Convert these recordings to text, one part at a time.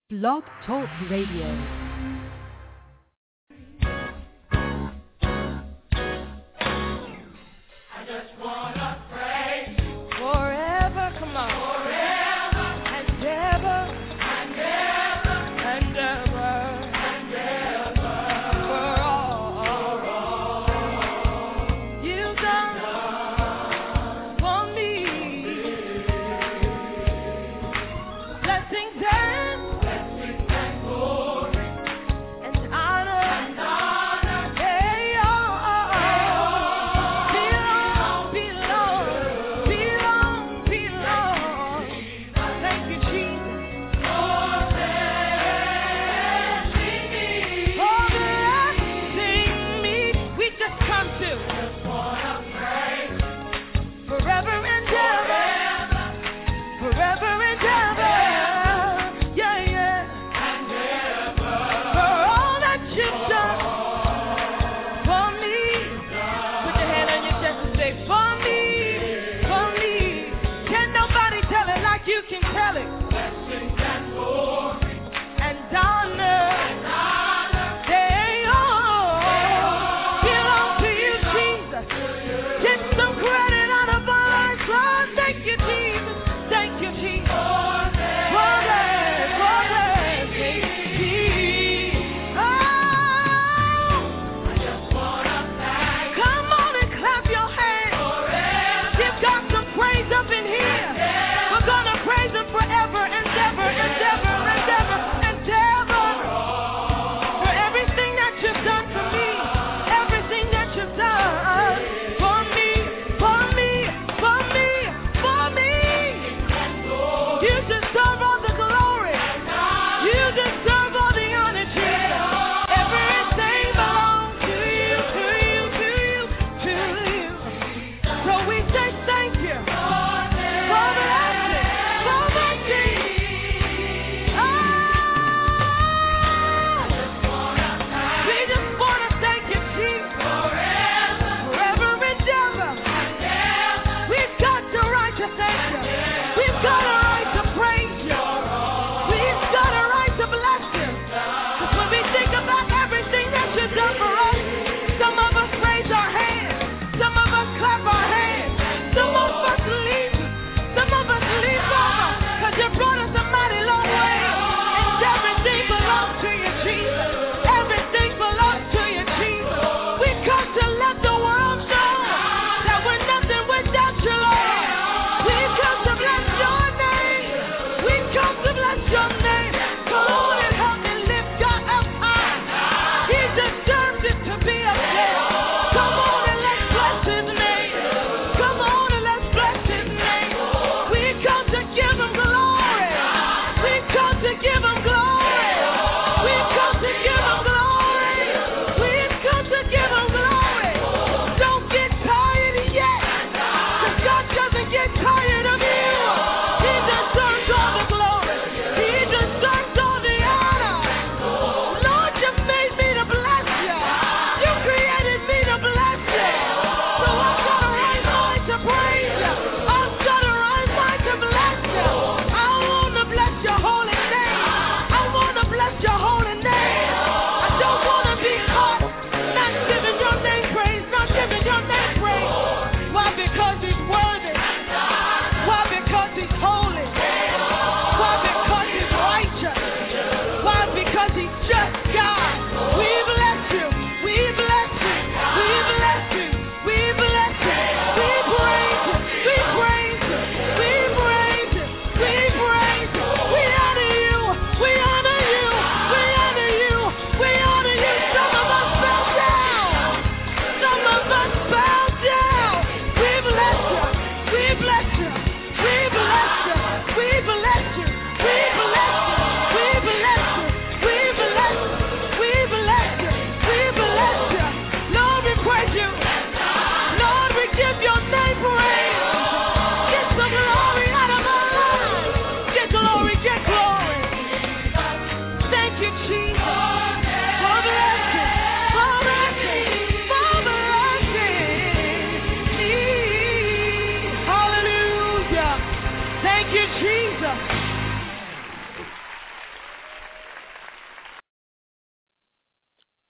Blog Talk Radio.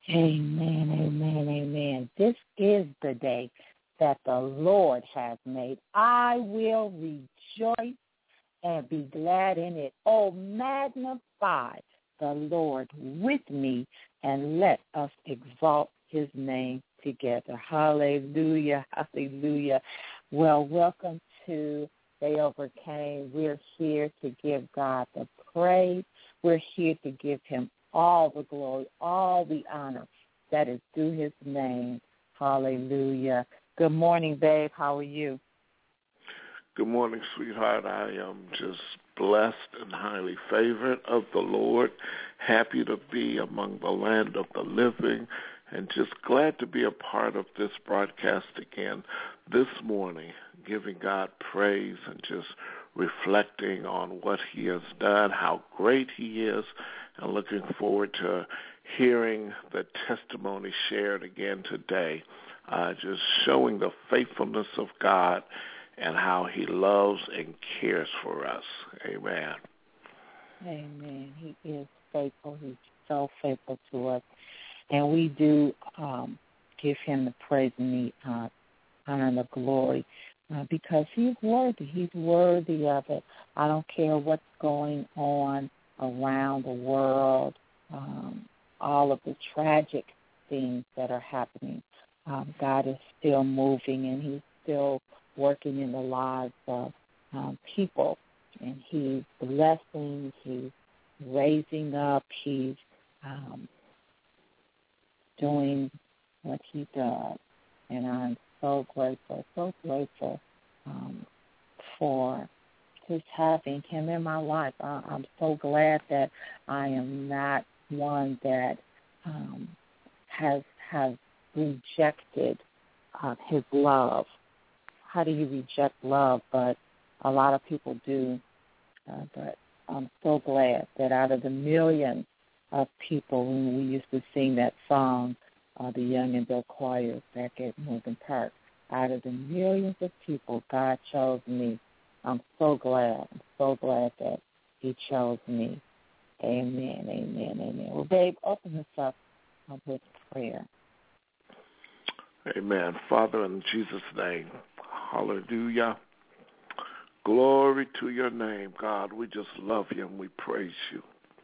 Amen, amen, amen. This is the day that the Lord has made. I will rejoice and be glad in it. Oh, magnify the Lord with me, and let us exalt his name together. Hallelujah, hallelujah. Well, welcome to They Overcame. We're here to give God the praise. We're here to give him all the glory, all the honor that is due his name. Hallelujah. Good morning, babe. How are you? Good morning, sweetheart. I am just blessed and highly favored of the Lord, happy to be among the land of the living, and just glad to be a part of this broadcast again this morning, giving God praise and just reflecting on what he has done, how great he is, and looking forward to hearing the testimony shared again today, just showing the faithfulness of God and how he loves and cares for us. Amen. Amen. He is faithful. He's so faithful to us. And we do give him the praise and the honor and the glory because he's worthy. He's worthy of it. I don't care what's going on around the world, all of the tragic things that are happening. God is still moving, and he's still working in the lives of people, and he's blessing, he's raising up, he's doing what he does, and I'm so grateful for just having him in my life. I'm so glad that I am not one that has rejected his love. How do you reject love? But a lot of people do. But I'm so glad that out of the millions of people, when we used to sing that song, the Young and Bill Choir back at Morgan Park, out of the millions of people, God chose me. I'm so glad. I'm so glad that he chose me. Amen, amen, amen. Well, babe, open this up with prayer. Amen. Father, in Jesus' name, hallelujah. Glory to your name, God. We just love you and we praise you.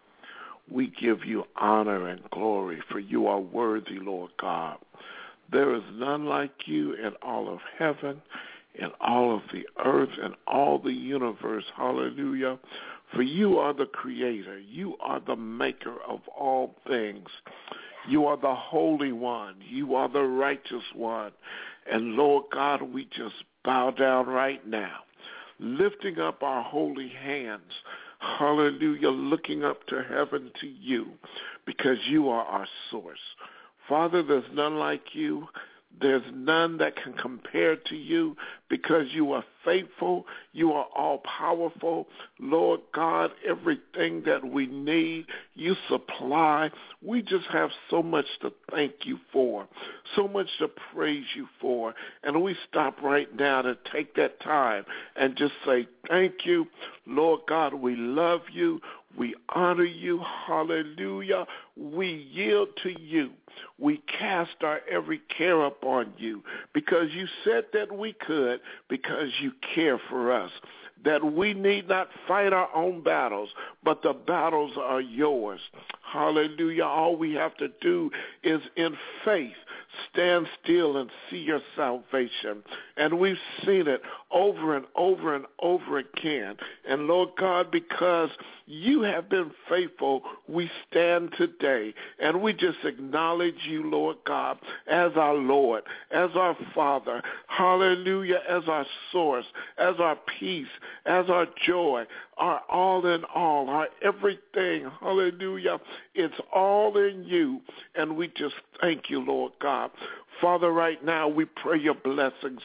We give you honor and glory, for you are worthy, Lord God. There is none like you in all of heaven, in all of the earth, and all the universe. Hallelujah. For you are the creator. You are the maker of all things. You are the Holy One. You are the Righteous One. And Lord God, we just bow down right now, lifting up our holy hands. Hallelujah, looking up to heaven to you, because you are our source. Father, there's none like you. There's none that can compare to you, because you are faithful. You are all-powerful. Lord God, everything that we need, you supply. We just have so much to thank you for, so much to praise you for. And we stop right now to take that time and just say thank you. Lord God, we love you. We honor you. Hallelujah. We yield to you. We cast our every care upon you, because you said that we could, because you care for us, that we need not fight our own battles, but the battles are yours. Hallelujah. All we have to do is in faith stand still and see your salvation. And we've seen it over and over and over again. And Lord God, because you have been faithful, we stand today and we just acknowledge you, Lord God, as our Lord, as our Father, hallelujah, as our source, as our peace, as our joy, our all in all, our everything, hallelujah. It's all in you, and we just thank you, Lord God. Father, right now we pray your blessings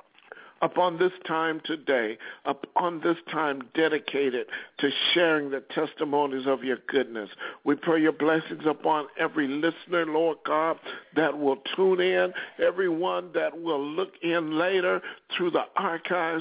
upon this time today, upon this time dedicated to sharing the testimonies of your goodness. We pray your blessings upon every listener, Lord God, that will tune in, everyone that will look in later through the archives.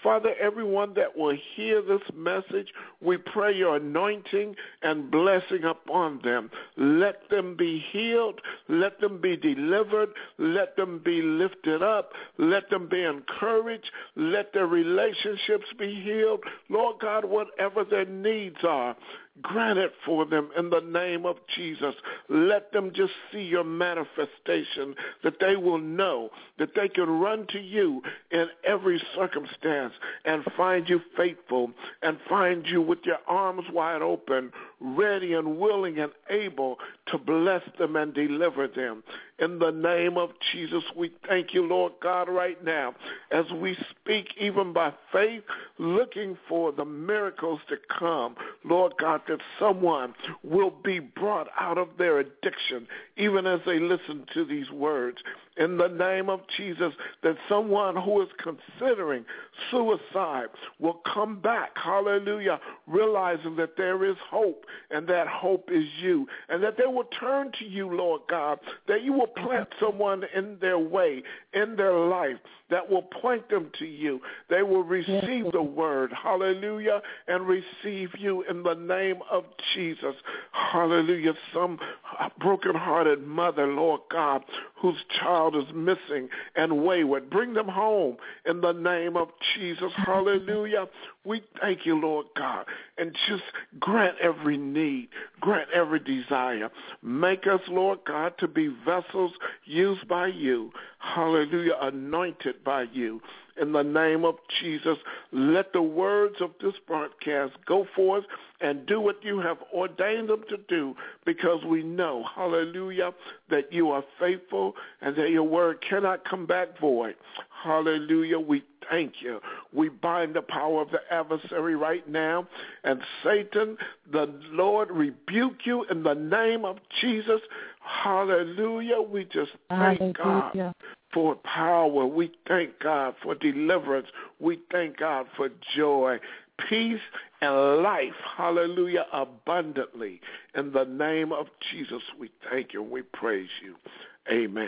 Father, everyone that will hear this message, we pray your anointing and blessing upon them. Let them be healed. Let them be delivered. Let them be lifted up. Let them be encouraged. Let their relationships be healed. Lord God, whatever their needs are, grant it for them in the name of Jesus. Let them just see your manifestation, that they will know that they can run to you in every circumstance and find you faithful and find you with your arms wide open, ready and willing and able to bless them and deliver them. In the name of Jesus, we thank you, Lord God, right now, as we speak even by faith, looking for the miracles to come, Lord God, that someone will be brought out of their addiction, even as they listen to these words. In the name of Jesus, that someone who is considering suicide will come back, hallelujah, realizing that there is hope, and that hope is you, and that they will turn to you, Lord God, that you will plant someone in their way, in their life, that will point them to you. They will receive the word, hallelujah, and receive you in the name of Jesus. Hallelujah. Some brokenhearted mother, Lord God, whose child is missing and wayward, bring them home in the name of Jesus. Hallelujah. We thank you, Lord God, and just grant every need, grant every desire. Make us, Lord God, to be vessels used by you. Hallelujah, anointed by you. In the name of Jesus, let the words of this broadcast go forth and do what you have ordained them to do, because we know, hallelujah, that you are faithful and that your word cannot come back void. Hallelujah, we thank you. We bind the power of the adversary right now. And Satan, the Lord rebuke you in the name of Jesus. Hallelujah, we just thank God for power. We thank God for deliverance. We thank God for joy, peace, and life. Hallelujah, abundantly. In the name of Jesus, we thank you and we praise you. Amen.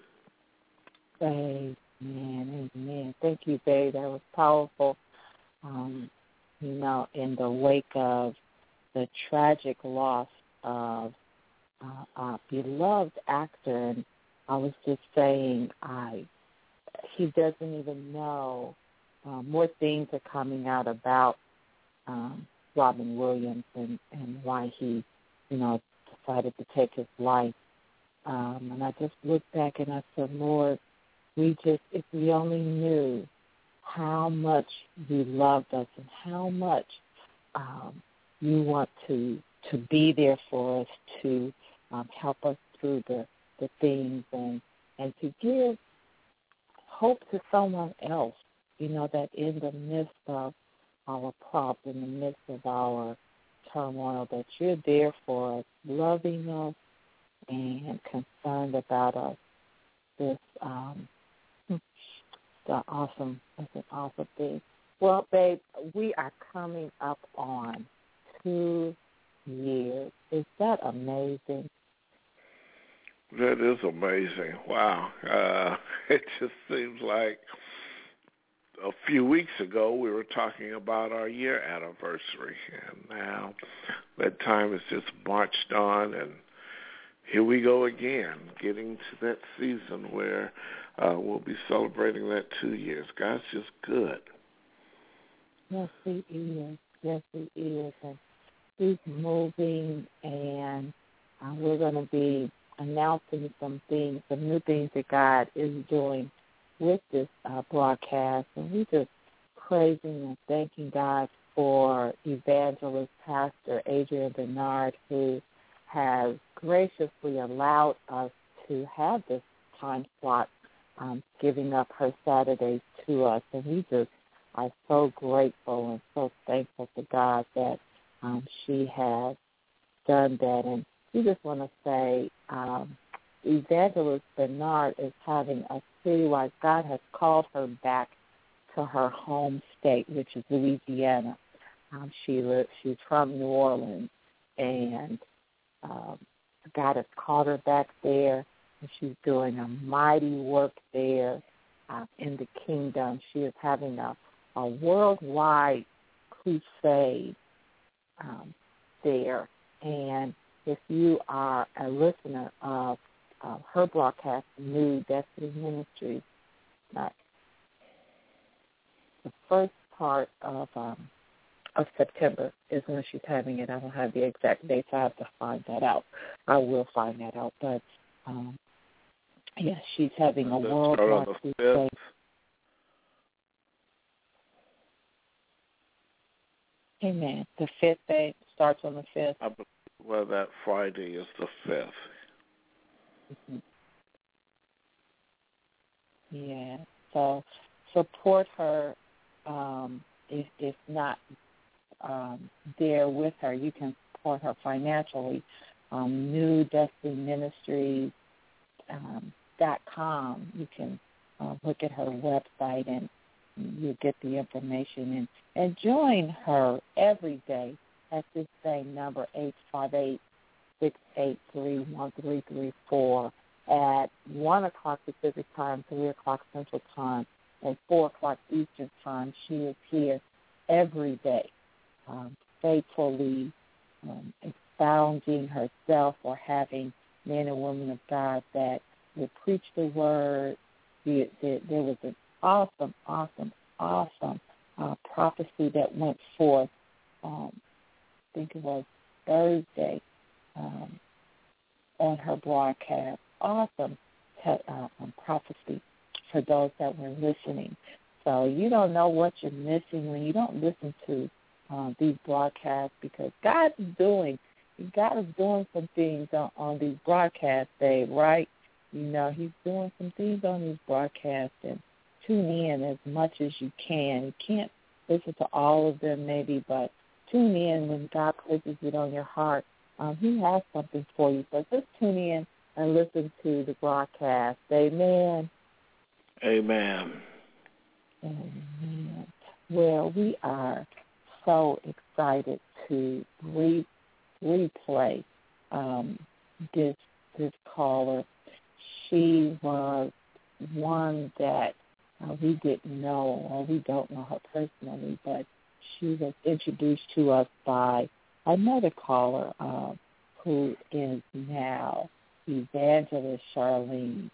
Amen. Thank you, babe. That was powerful. In the wake of the tragic loss of a beloved actor, and I was just saying, he doesn't even know. More things are coming out about Robin Williams and why he, decided to take his life. And I just looked back and I said, Lord, if we only knew how much you loved us and how much you want to be there for us, to help us through the things and to give hope to someone else, that in the midst of our problems, in the midst of our turmoil, that you're there for us, loving us and concerned about us. It's an awesome thing. Well, babe, we are coming up on 2 years. Is that amazing? That is amazing. Wow. It just seems like a few weeks ago we were talking about our year anniversary, and now that time has just marched on, and here we go again, getting to that season where we'll be celebrating that 2 years. God's just good. Yes, he is. Yes, he is. And he's moving, and we're going to be announcing some new things that God is doing with this broadcast. And we just praising and thanking God for evangelist Pastor Adrian Bernard, who has graciously allowed us to have this time slot, giving up her Saturdays to us. And we just are so grateful and so thankful to God that she has done that. And we just want to say Evangelist Bernard is having a citywide. God has called her back to her home state, which is Louisiana. She's from New Orleans, and God has called her back there, and she's doing a mighty work there in the kingdom. She is having a a worldwide crusade there. And if you are a listener of her broadcast, New Destiny Ministries, the first part of September is when she's having it. I don't have the exact dates. I have to find that out. I will find that out. But, she's having a worldwide crusade. Amen. The 5th day starts on the 5th. I believe, well, that Friday is the 5th. Mm-hmm. Yeah. So support her. If not there with her, you can support her financially. New Destiny Ministries .com. You can look at her website and you'll get the information and join her every day at this same number, 858-683-1334 at 1 o'clock Pacific time, 3 o'clock Central time, and 4 o'clock Eastern time. She is here every day, faithfully expounding herself or having men and women of God that will preach the word. There was an awesome prophecy that went forth. I think it was Thursday on her broadcast. Awesome prophecy for those that were listening. So you don't know what you're missing when you don't listen to these broadcasts, because God is doing some things on these broadcasts, Dave, right? You know, he's doing some things on these broadcasts, and tune in as much as you can. You can't listen to all of them maybe, but tune in when God places it on your heart. He has something for you. So just tune in and listen to the broadcast. Amen. Amen. Amen. Well, we are so excited to replay this caller. She was one that we didn't know, or we don't know her personally, but she was introduced to us by another caller who is now Evangelist Charlene.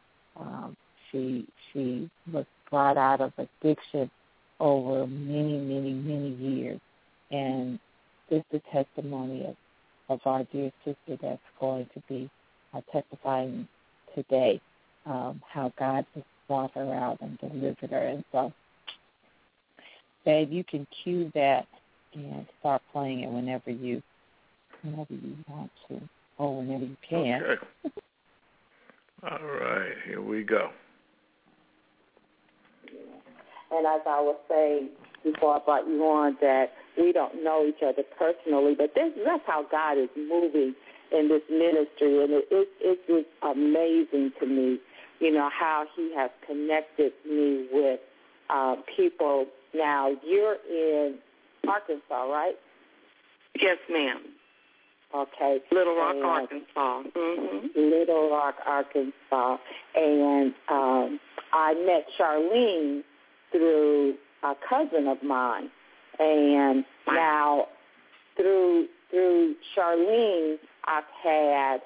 She was brought out of addiction over many years, and this is the testimony of our dear sister that's going to be testifying today, how God just brought her out and delivered her. And so, babe, you can cue that and start playing it whenever you want to, or whenever you can. Okay. All right, here we go. And as I was saying before I brought you on, that we don't know each other personally, but that's how God is moving in this ministry, and it's just amazing to me, you know, how he has connected me with people. Now, you're in Arkansas, right? Yes, ma'am. Okay. Little Rock, Arkansas. Mm-hmm. Little Rock, Arkansas. And I met Charlene through a cousin of mine. And now through Charlene, I've had,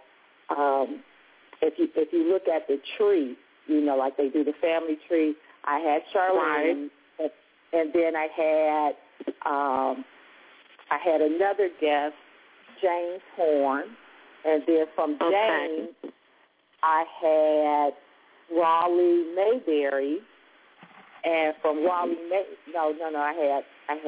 if you look at the tree, you know, like they do the family tree, I had Charlene, right. And then I had another guest, James Horn, and then from James, I had Raleigh Mayberry, and from Raleigh I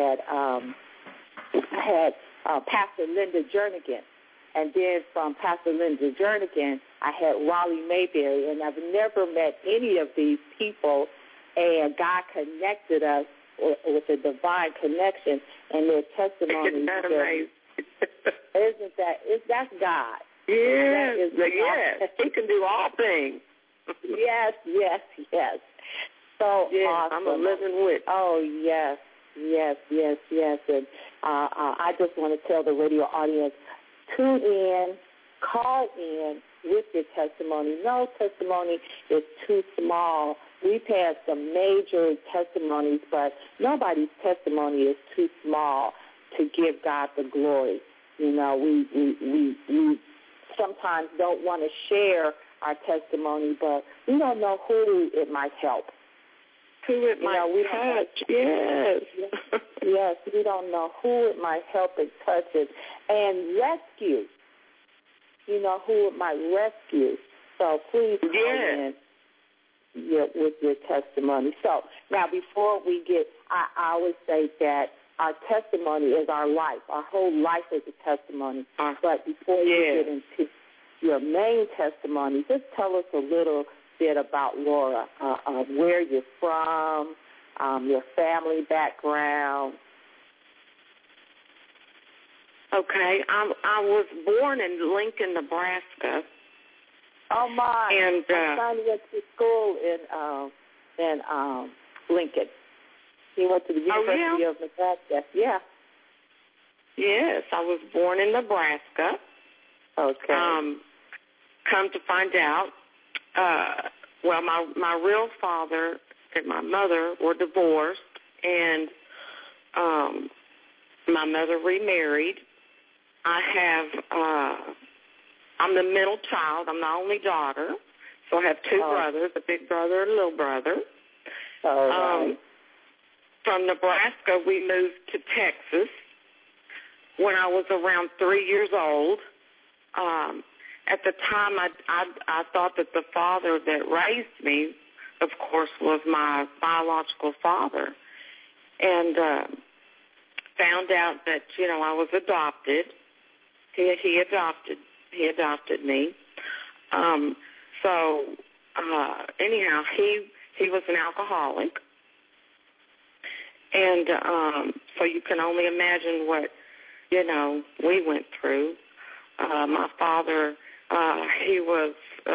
had Pastor Linda Jernigan, and then from Pastor Linda Jernigan, I had Raleigh Mayberry, and I've never met any of these people, and God connected us with a divine connection, and their testimonies. Isn't that amazing? That's God. Yes, yes. He can do all things. Yes. So yes, awesome. I'm a living witness. Oh, yes. And I just want to tell the radio audience, tune in, call in with your testimony. No testimony is too small we've had some major testimonies, but nobody's testimony is too small to give God the glory. You know, we sometimes don't want to share our testimony, but we don't know who it might help. Who it might touch, yes. Yes, we don't know who it might help and touch it and rescue. You know, who it might rescue. So please come in with your testimony. So now before we get, I always say that our testimony is our life. Our whole life is a testimony. But before you get into your main testimony, just tell us a little bit about Laura, where you're from, your family background. Okay, I was born in Lincoln, Nebraska. Oh my! And my son went to school in Lincoln. He went to the University of Nebraska. Yeah. Yes, I was born in Nebraska. Okay. Come to find out, well, my real father and my mother were divorced, and my mother remarried. I'm the middle child. I'm the only daughter, so I have two brothers, a big brother and a little brother. Right. From Nebraska, we moved to Texas when I was around 3 years old. At the time, I thought that the father that raised me, of course, was my biological father, and found out that, you know, I was adopted. He adopted me. Anyhow, he was an alcoholic, and so you can only imagine what, you know, we went through. My father, he was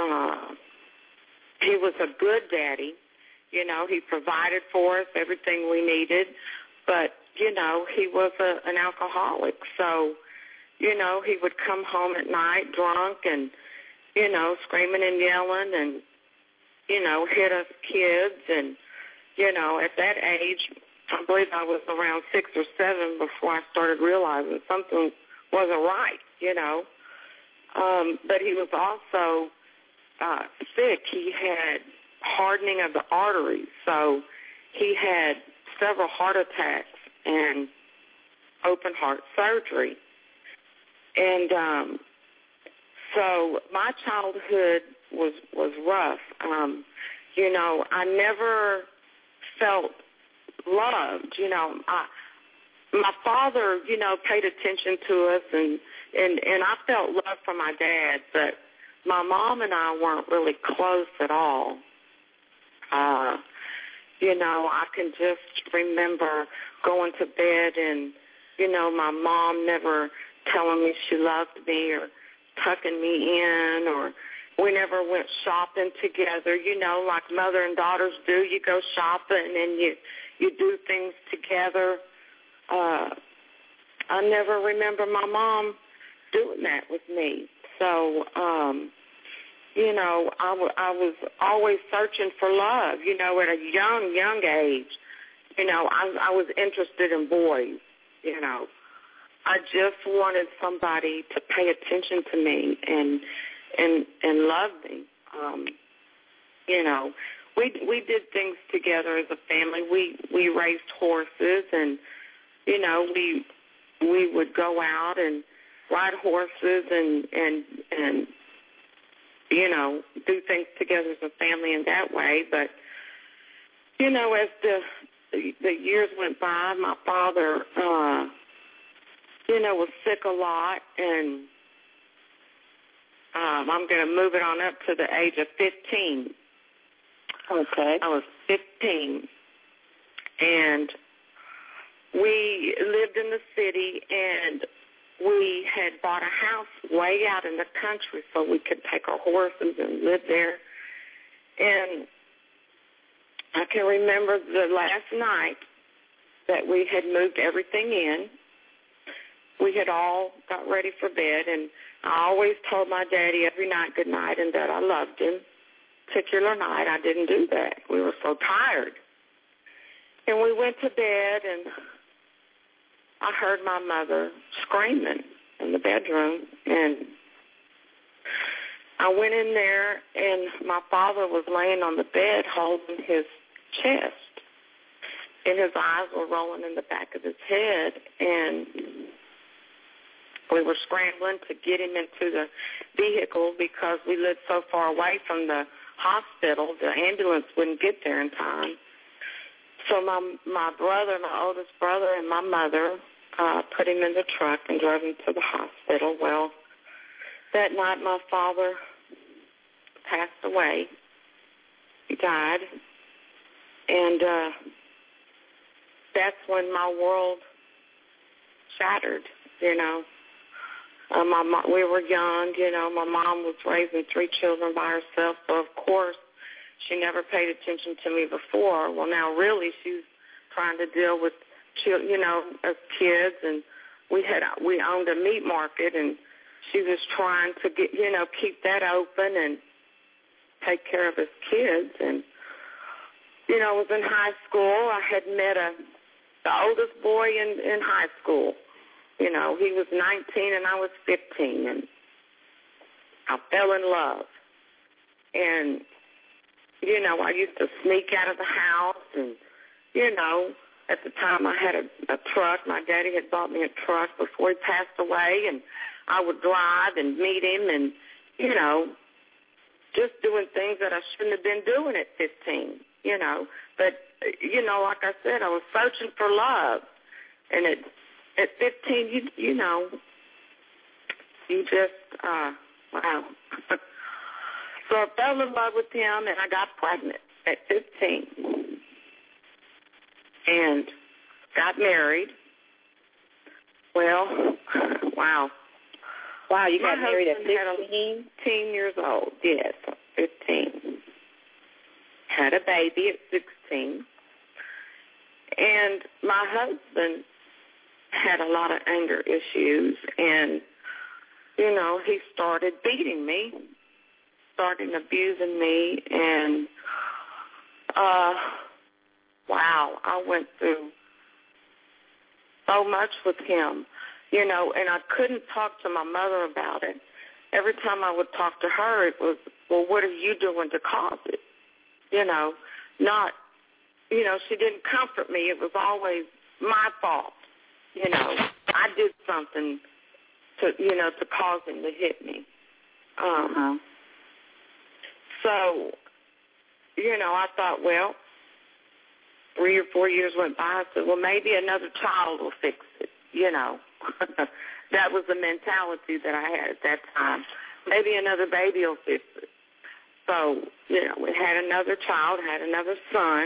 a good daddy. You know, he provided for us everything we needed, but, you know, he was an alcoholic. So, you know, he would come home at night drunk and, you know, screaming and yelling and, you know, hit us kids. And, you know, at that age, I believe I was around 6 or 7 before I started realizing something wasn't right, you know. But he was also sick. He had hardening of the arteries, so he had several heart attacks and open heart surgery. And so my childhood was rough. You know, I never felt loved. You know, my father, you know, paid attention to us, and I felt love from my dad, but my mom and I weren't really close at all. You know, I can just remember going to bed and, you know, my mom never telling me she loved me or tucking me in, or we never went shopping together, you know, like mother and daughters do. You go shopping and you do things together. I never remember my mom doing that with me. So, you know, I was always searching for love, you know, at a young age. You know, I was interested in boys, you know. I just wanted somebody to pay attention to me and love me. You know, we did things together as a family. We raised horses, and you know, we would go out and ride horses and you know, do things together as a family in that way. But you know, as the years went by, my father you know, was sick a lot, and I'm going to move it on up to the age of 15. Okay. I was 15, and we lived in the city, and we had bought a house way out in the country so we could take our horses and live there. And I can remember the last night that we had moved everything in. We had all got ready for bed, and I always told my daddy every night good night and that I loved him. particular night, I didn't do that. We were so tired. And we went to bed, and I heard my mother screaming in the bedroom, and I went in there, and my father was laying on the bed holding his chest, and his eyes were rolling in the back of his head, and we were scrambling to get him into the vehicle because we lived so far away from the hospital, the ambulance wouldn't get there in time. So my brother, my oldest brother, and my mother put him in the truck and drove him to the hospital. Well, that night my father passed away. He died. And that's when my world shattered, you know. We were young, you know. My mom was raising 3 children by herself, so of course she never paid attention to me before. Well, now really she's trying to deal with, you know, as kids, and we owned a meat market, and she was trying to get, you know, keep that open and take care of his kids. And you know, I was in high school. I had met the oldest boy in high school. You know, he was 19 and I was 15, and I fell in love. And, you know, I used to sneak out of the house, and, you know, at the time I had a truck. My daddy had bought me a truck before he passed away, and I would drive and meet him and, you know, just doing things that I shouldn't have been doing at 15, you know. But, you know, like I said, I was searching for love. And at 15, you know, you just, wow. So I fell in love with him, and I got pregnant at 15 and got married. Well, wow. Wow, you got married at 15 years old, yes, 15. Had a baby at 16. And my husband had a lot of anger issues, and, you know, he started beating me, started abusing me, and, wow, I went through so much with him, you know, and I couldn't talk to my mother about it. Every time I would talk to her, it was, well, what are you doing to cause it? You know, not, you know, she didn't comfort me. It was always my fault. You know, I did something to, you know, to cause him to hit me. So, you know, I thought, well, 3 or 4 years went by. I said, well, maybe another child will fix it, you know. That was the mentality that I had at that time. Maybe another baby will fix it. So, you know, we had another child, had another son.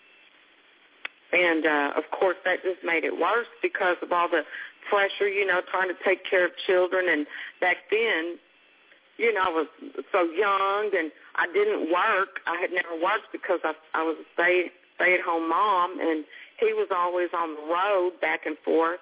And, of course, that just made it worse because of all the pressure, you know, trying to take care of children. And back then, you know, I was so young and I didn't work. I had never worked because I was a stay-at-home mom, and he was always on the road back and forth.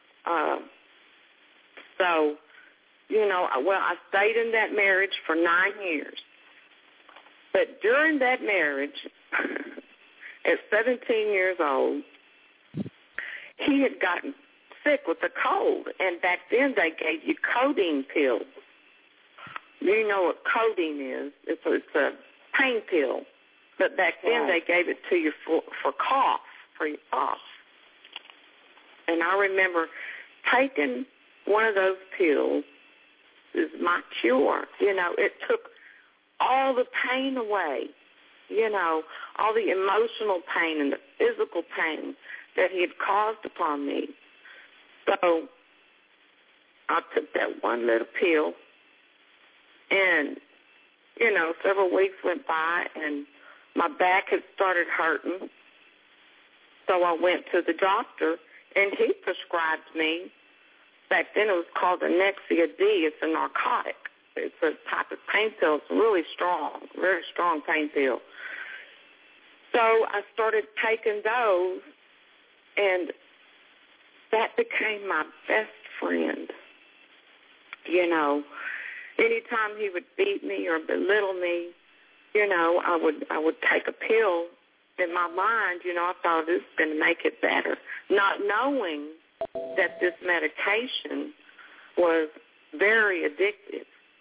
So, you know, well, I stayed in that marriage for 9 years. But during that marriage, at 17 years old, he had gotten sick with a cold, and back then they gave you codeine pills. You know what codeine is? It's a pain pill, but back then they gave it to you for cough, for your cough. And I remember taking one of those pills is my cure. You know, it took all the pain away, you know, all the emotional pain and the physical pain that he had caused upon me. So I took that one little pill, and, you know, several weeks went by, and my back had started hurting. So I went to the doctor, and he prescribed me, back then it was called the Nexia D. It's a narcotic. It's a type of pain pill. It's really strong, very strong pain pill. So I started taking those, and that became my best friend. You know, anytime he would beat me or belittle me, I would take a pill. In my mind, I thought this is going to make it better, not knowing that this medication was very addictive.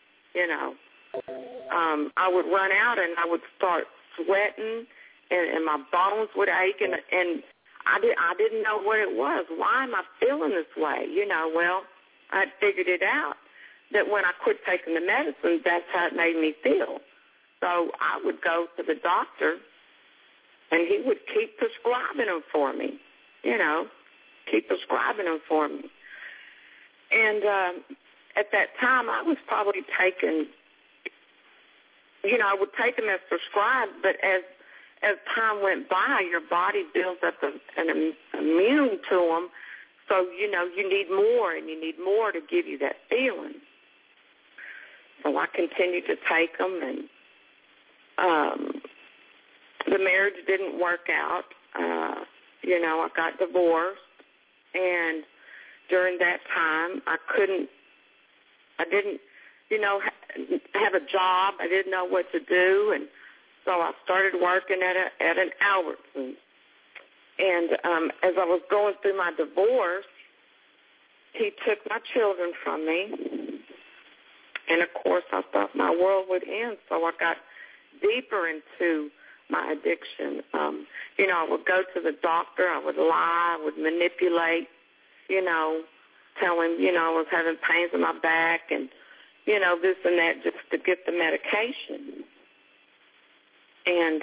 I would run out and I would start sweating, and my bones would ache, and I didn't know what it was. Why am I feeling this way? Well, I figured it out that when I quit taking the medicine, that's how it made me feel. So I would go to the doctor, and he would keep prescribing them for me, keep prescribing them for me. And at that time, I was probably taking, I would take them as prescribed, but as time went by, your body builds up an immune to them, so, you need more, and you need more to give you that feeling. So I continued to take them, and the marriage didn't work out. I got divorced, and during that time, I didn't, have a job. I didn't know what to do, and so I started working at an Albertsons. And as I was going through my divorce, he took my children from me, and of course, I thought my world would end. So I got deeper into my addiction. I would go to the doctor, I would lie, I would manipulate, tell him, I was having pains in my back and, this and that just to get the medication. And,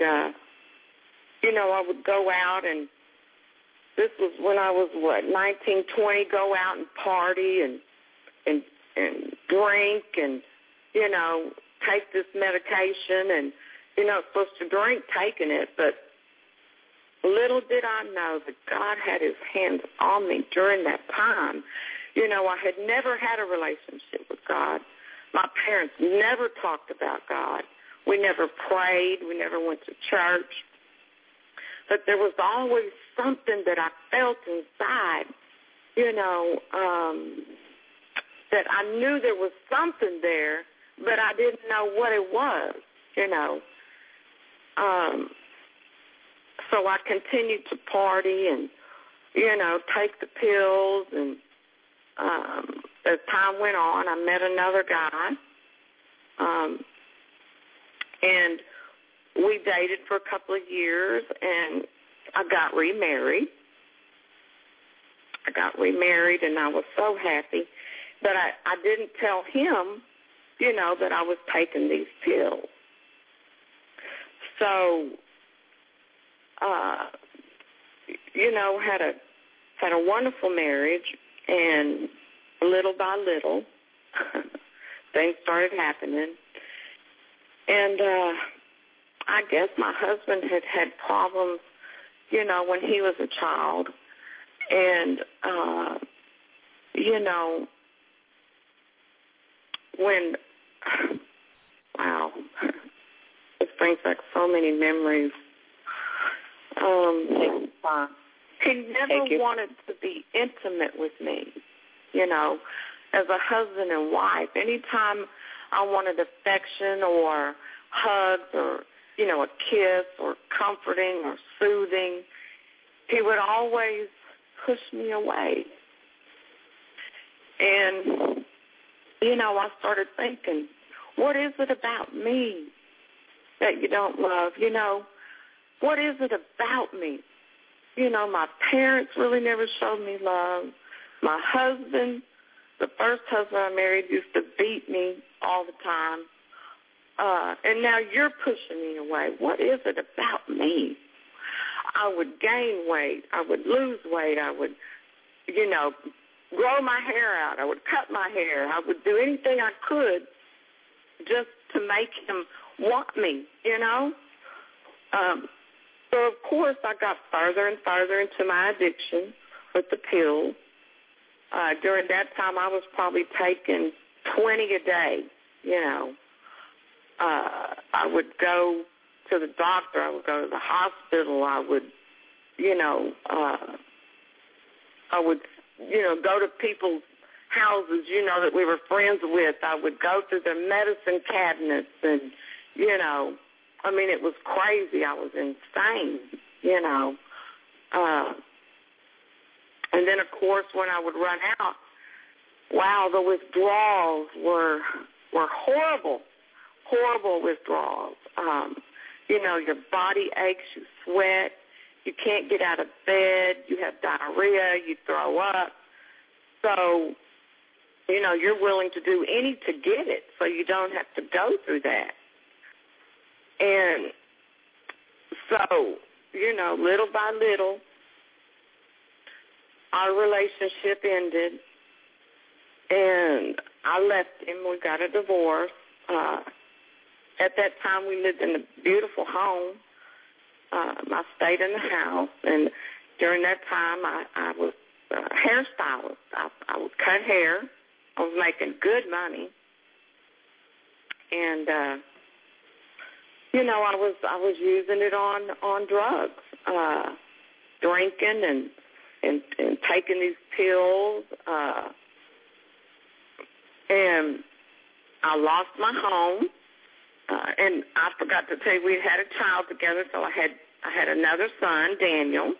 I would go out, and this was when I was, 19, 20, go out and party and drink and, take this medication and, supposed to drink taking it, but little did I know that God had his hands on me during that time. I had never had a relationship with God. My parents never talked about God. We never prayed. We never went to church. But there was always something that I felt inside, that I knew there was something there, but I didn't know what it was, So I continued to party and, take the pills. And as time went on, I met another guy. And we dated for a couple of years, and I got remarried. And I was so happy. But I didn't tell him, that I was taking these pills. So, had a wonderful marriage, and little by little, things started happening. And I guess my husband had problems, when he was a child. And, when, wow, it brings back so many memories. He never wanted to be intimate with me, as a husband and wife. Anytime I wanted affection or hugs or, a kiss or comforting or soothing, he would always push me away. And, I started thinking, what is it about me that you don't love? What is it about me? My parents really never showed me love. My husband, the first husband I married, used to beat me all the time. And now you're pushing me away. What is it about me? I would gain weight. I would lose weight. I would, grow my hair out. I would cut my hair. I would do anything I could just to make him want me, So, of course, I got further and further into my addiction with the pills. During that time, I was probably taking 20 a day, I would go to the doctor. I would go to the hospital. I would, go to people's houses, that we were friends with. I would go through their medicine cabinets and, I mean, it was crazy. I was insane, you know. And then, of course, when I would run out, wow, the withdrawals were horrible, horrible withdrawals. You know, your body aches, you sweat, you can't get out of bed, you have diarrhea, you throw up. So, you know, you're willing to do any to get it so you don't have to go through that. And so, you know, little by little, our relationship ended, and I left him. We got a divorce. At that time, we lived in a beautiful home. I stayed in the house, and during that time, I was a hairstylist. I would cut hair. I was making good money, and you know, I was using it on drugs, drinking and taking these pills, and I lost my home. And I forgot to tell you, we had a child together, so I had another son, Daniel.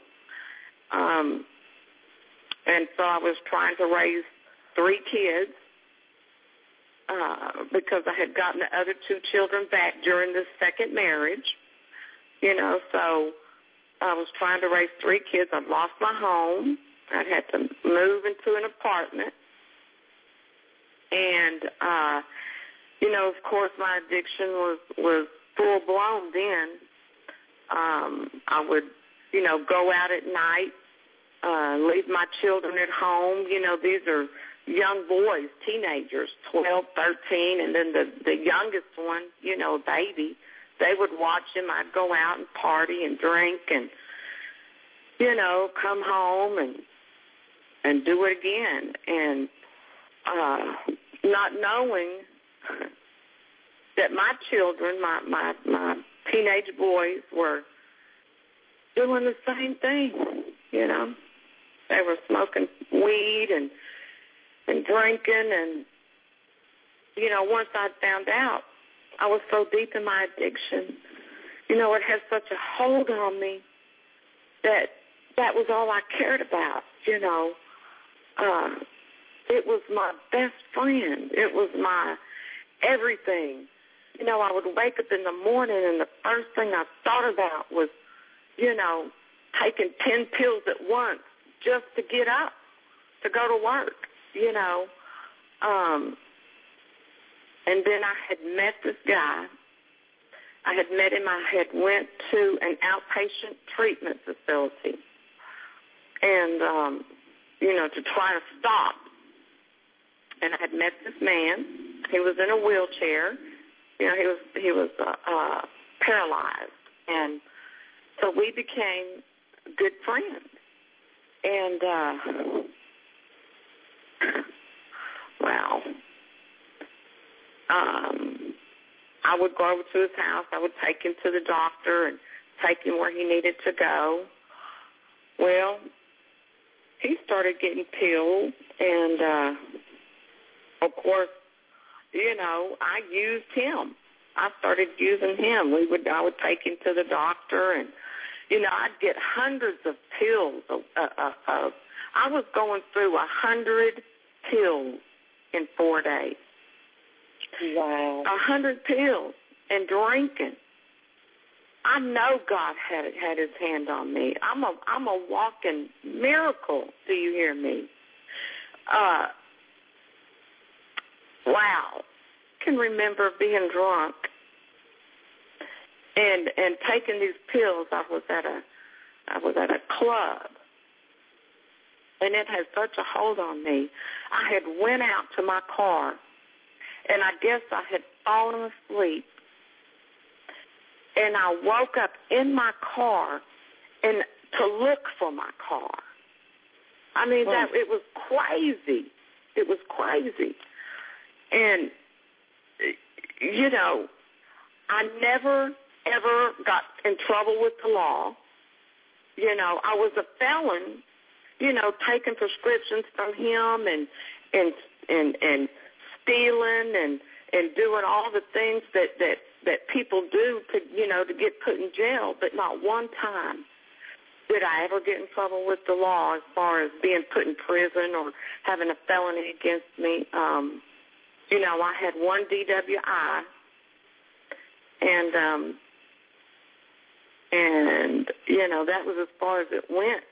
And so I was trying to raise 3 kids because I had gotten the other 2 children back during the second marriage. You know, so I was trying to raise 3 kids. I lost my home. I had to move into an apartment. And you know, of course, my addiction was full-blown then. I would, you know, go out at night, leave my children at home. You know, these are young boys, teenagers, 12, 13, and then the youngest one, you know, a baby. They would watch him. I'd go out and party and drink and, you know, come home and do it again. And not knowing that my children, my teenage boys, were doing the same thing, you know. They were smoking weed and drinking, and, you know, once I found out, I was so deep in my addiction, you know, it had such a hold on me that was all I cared about, you know. It was my best friend. It was my everything. You know, I would wake up in the morning and the first thing I thought about was, you know, taking 10 pills at once just to get up, to go to work, you know. And then I had met this guy. I had met him. I had went to an outpatient treatment facility and, you know, to try to stop. And I had met this man. He was in a wheelchair. You know, he was paralyzed. And so we became good friends. And, well, I would go over to his house. I would take him to the doctor and take him where he needed to go. Well, he started getting pills, and, of course, you know, I used him. I started using him. I would take him to the doctor, and, you know, I'd get hundreds of pills. I was going through 100 pills in 4 days. Wow. 100 pills and drinking. I know God had his hand on me. I'm a walking miracle. Do you hear me? Wow. I can remember being drunk and taking these pills. I was at a club, and it had such a hold on me. I had went out to my car, and I guess I had fallen asleep. And I woke up in my car and to look for my car. I mean, it was crazy. It was crazy. And, you know, I never, ever got in trouble with the law. You know, I was a felon, you know, taking prescriptions from him and stealing and doing all the things that people do to, to get put in jail, but not one time did I ever get in trouble with the law as far as being put in prison or having a felony against me. I had one DWI, and that was as far as it went.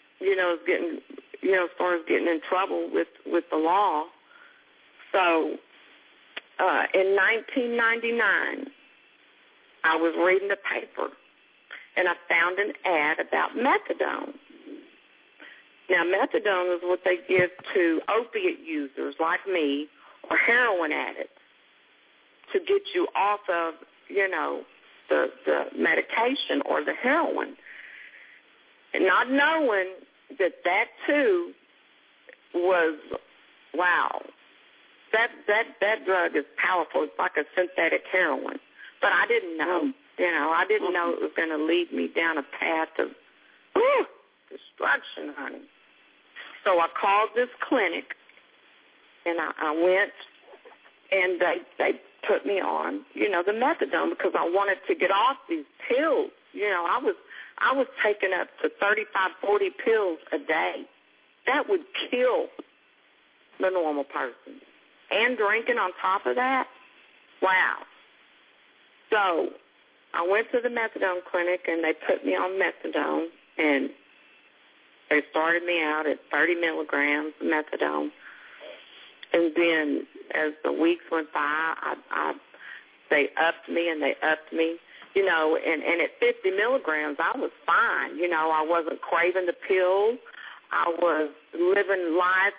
As far as getting in trouble with the law. So, in 1999, I was reading the paper, and I found an ad about methadone. Now, methadone is what they give to opiate users like me or heroin addicts to get you off of, the medication or the heroin. And not knowing that too was, wow, that drug is powerful. It's like a synthetic heroin. But I didn't know. I didn't know it was going to lead me down a path of destruction, honey. So I called this clinic, and I went, and they put me on, the methadone because I wanted to get off these pills. I was taking up to 35, 40 pills a day. That would kill the normal person. And drinking on top of that, wow. So I went to the methadone clinic, and they put me on methadone, and they started me out at 30 milligrams of methadone. And then as the weeks went by, they upped me and they upped me, and at 50 milligrams, I was fine. I wasn't craving the pills. I was living life,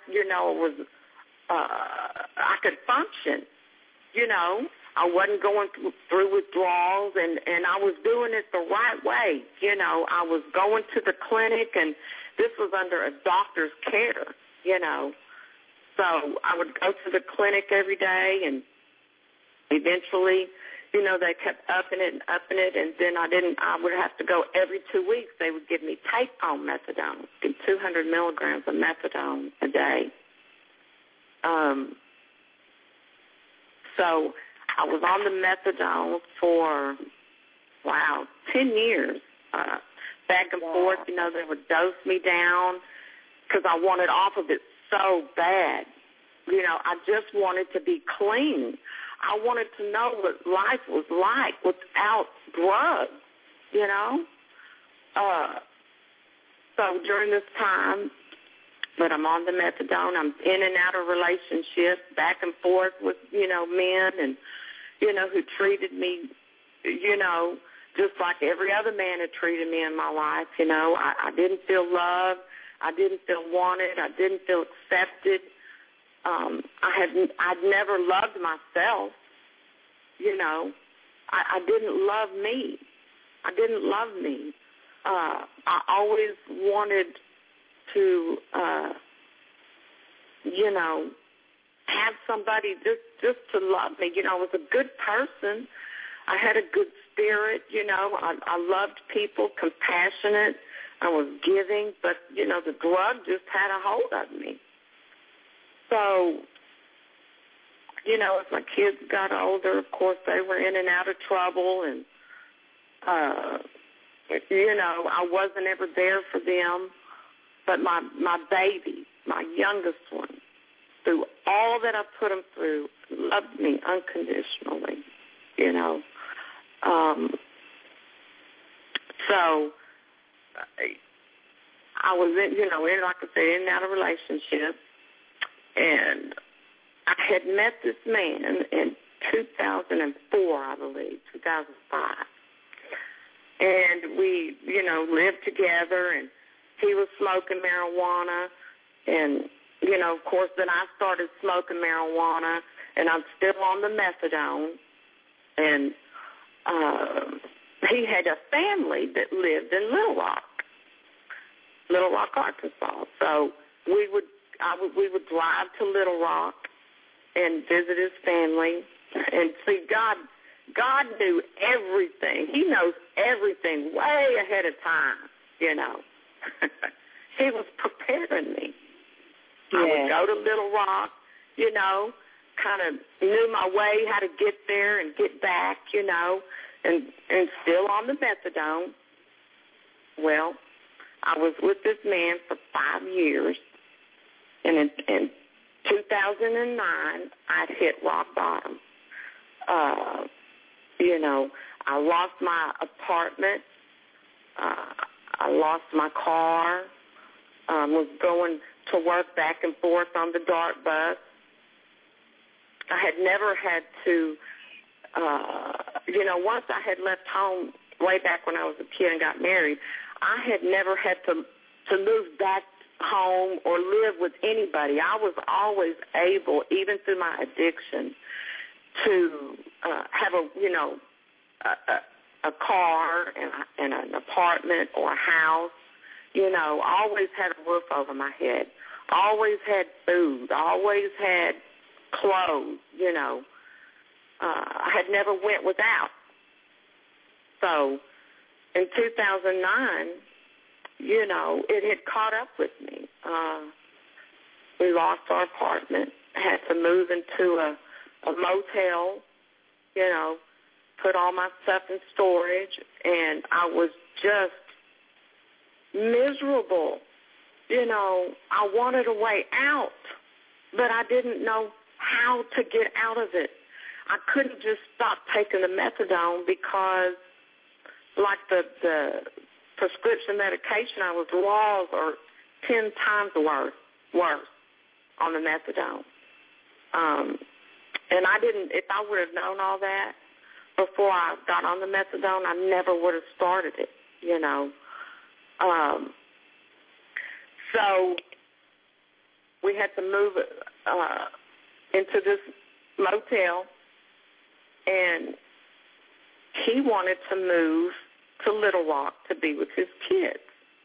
I could function, I wasn't going through withdrawals, and I was doing it the right way. I was going to the clinic, and this was under a doctor's care, So I would go to the clinic every day, and eventually, they kept upping it, and then I would have to go every 2 weeks. They would give me take-home methadone, 200 milligrams of methadone a day. So I was on the methadone for, 10 years, back and forth. They would dose me down because I wanted off of it so bad. I just wanted to be clean. I wanted to know what life was like without drugs, So during this time that I'm on the methadone, I'm in and out of relationships, back and forth with, men and, who treated me, just like every other man had treated me in my life. I didn't feel loved. I didn't feel wanted. I didn't feel accepted. I'd never loved myself. I didn't love me. I didn't love me. I always wanted to, have somebody just to love me. I was a good person. I had a good spirit. I loved people, compassionate. I was giving, but, the drug just had a hold of me. So, as my kids got older, of course, they were in and out of trouble, and, I wasn't ever there for them. But my baby, my youngest one, through all that I put him through, loved me unconditionally, So I was in, like I said, in and out of relationship, and I had met this man in 2004, I believe, 2005. And we, lived together, and he was smoking marijuana, and, of course, then I started smoking marijuana, and I'm still on the methadone, and he had a family that lived in Little Rock, Arkansas. So we would drive to Little Rock and visit his family, and see, God knew everything. He knows everything way ahead of time, He was preparing me. Yeah. I would go to Little Rock, kind of knew my way, how to get there and get back, you know, and still on the methadone. Well, I was with this man for 5 years, and in 2009, I hit rock bottom. You know, I lost my apartment. I lost my car. Was going to work back and forth on the DART bus. I had never had to, you know, once I had left home way back when I was a kid and got married, I had never had to move back home or live with anybody. I was always able, even through my addiction, to have a car and an apartment or a house. You know, always had a roof over my head. Always had food. Always had clothes. You know, I had never went without. So in 2009, you know, it had caught up with me. We lost our apartment. Had to move into a motel, you know, put all my stuff in storage, and I was just miserable. You know, I wanted a way out, but I didn't know how to get out of it. I couldn't just stop taking the methadone because, like the prescription medication I was laws are 10 times worse on the methadone. And I didn't, if I would have known all that before I got on the methadone, I never would have started it, you know. So we had to move into this motel, and he wanted to move to Little Rock to be with his kids.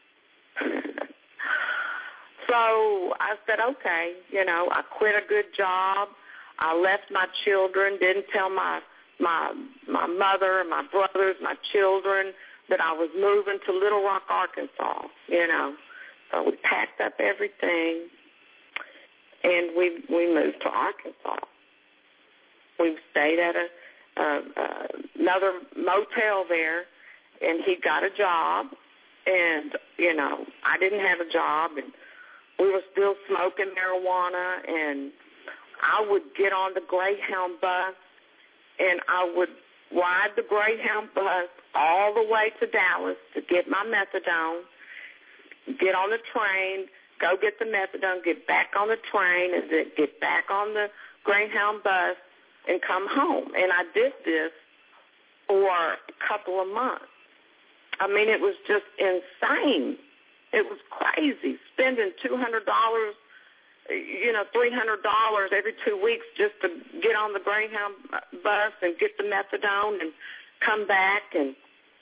So I said, okay, you know, I quit a good job. I left my children, didn't tell my mother, my brothers, my children that I was moving to Little Rock, Arkansas, you know. So we packed up everything, and we moved to Arkansas. We stayed at another motel there, and he got a job, and, you know, I didn't have a job, and we were still smoking marijuana, and I would get on the Greyhound bus, and I would ride the Greyhound bus all the way to Dallas to get my methadone, get on the train, go get the methadone, get back on the train, and then get back on the Greyhound bus and come home. And I did this for a couple of months. I mean, it was just insane. It was crazy, spending $200, you know, $300 every 2 weeks just to get on the Greyhound bus and get the methadone and come back. And,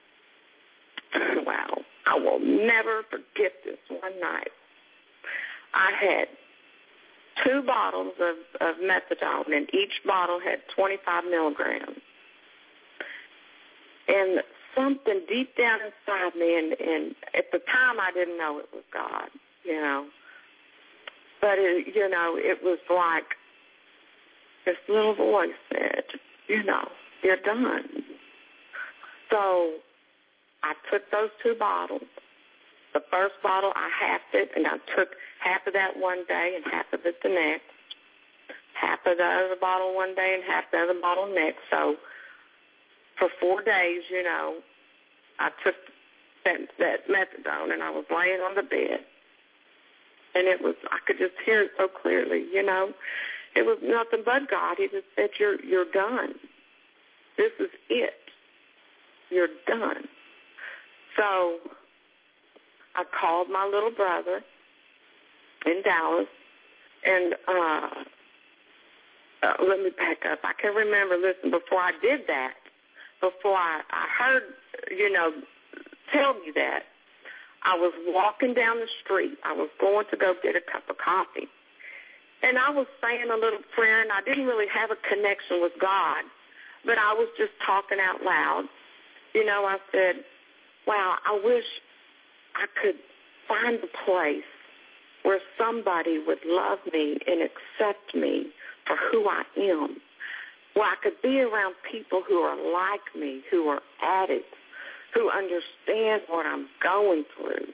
wow, I will never forget this one night. I had 2 bottles of methadone, and each bottle had 25 milligrams. And something deep down inside me, and at the time I didn't know it was God, you know. But, you know, it was like this little voice said, you know, you're done. So I took those 2 bottles. The first bottle, I halved it, and I took half of that one day and half of it the next. Half of the other bottle one day and half the other bottle next. So for 4 days, you know, I took that methadone, and I was laying on the bed. And it was, I could just hear it so clearly, you know. It was nothing but God. He just said, you're done. This is it. You're done. So I called my little brother in Dallas, and let me back up. I can remember, listen, before I did that, before I heard, you know, tell me that, I was walking down the street. I was going to go get a cup of coffee. And I was saying a little prayer, and I didn't really have a connection with God, but I was just talking out loud. You know, I said, wow, I wish I could find a place where somebody would love me and accept me for who I am, where I could be around people who are like me, who are addicts, who understand what I'm going through.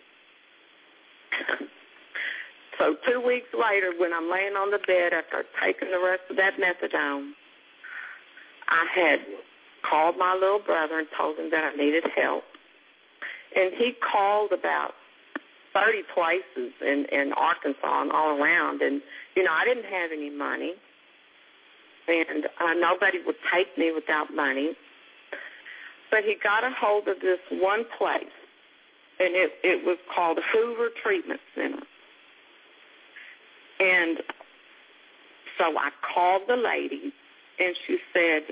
So 2 weeks later, when I'm laying on the bed after taking the rest of that methadone, I had called my little brother and told him that I needed help. And he called about 30 places in Arkansas and all around. And, I didn't have any money. And nobody would take me without money. But he got a hold of this one place, and it was called Hoover Treatment Center. And so I called the lady, and she said,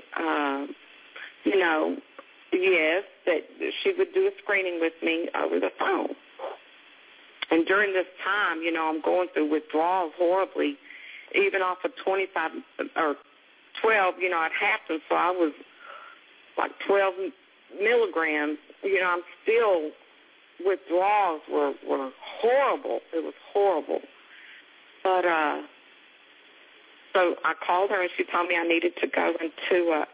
yes, that she would do a screening with me over the phone. And during this time, I'm going through withdrawals horribly, even off of 25 or 12, it happened. So I was like 12 milligrams. I'm still, withdrawals were horrible. It was horrible. But so I called her, and she told me I needed to go into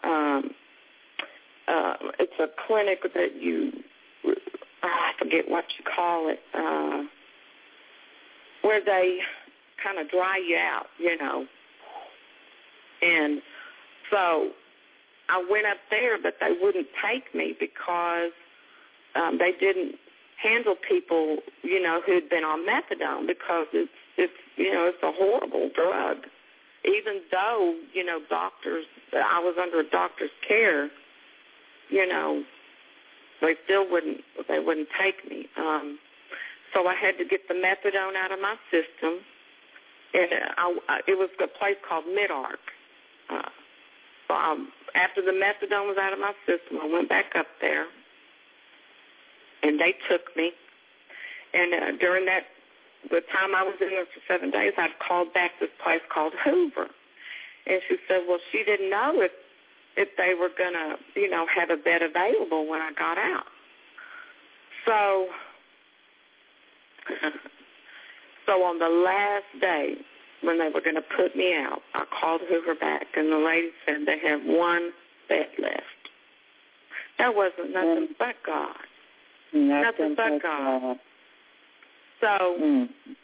it's a clinic that I forget what you call it, where they kind of dry you out, And so I went up there, but they wouldn't take me because they didn't handle people, who'd been on methadone, because it's a horrible drug. Even though, doctors, I was under a doctor's care, they still wouldn't take me. So I had to get the methadone out of my system, and it was a place called Mid-Arc. So after the methadone was out of my system, I went back up there, and they took me. And during the time I was in there for 7 days, I'd called back this place called Hoover. And she said, well, she didn't know if they were going to, have a bed available when I got out. So on the last day when they were going to put me out, I called Hoover back, and the lady said they have one bed left. That wasn't nothing but God. Nothing but God. So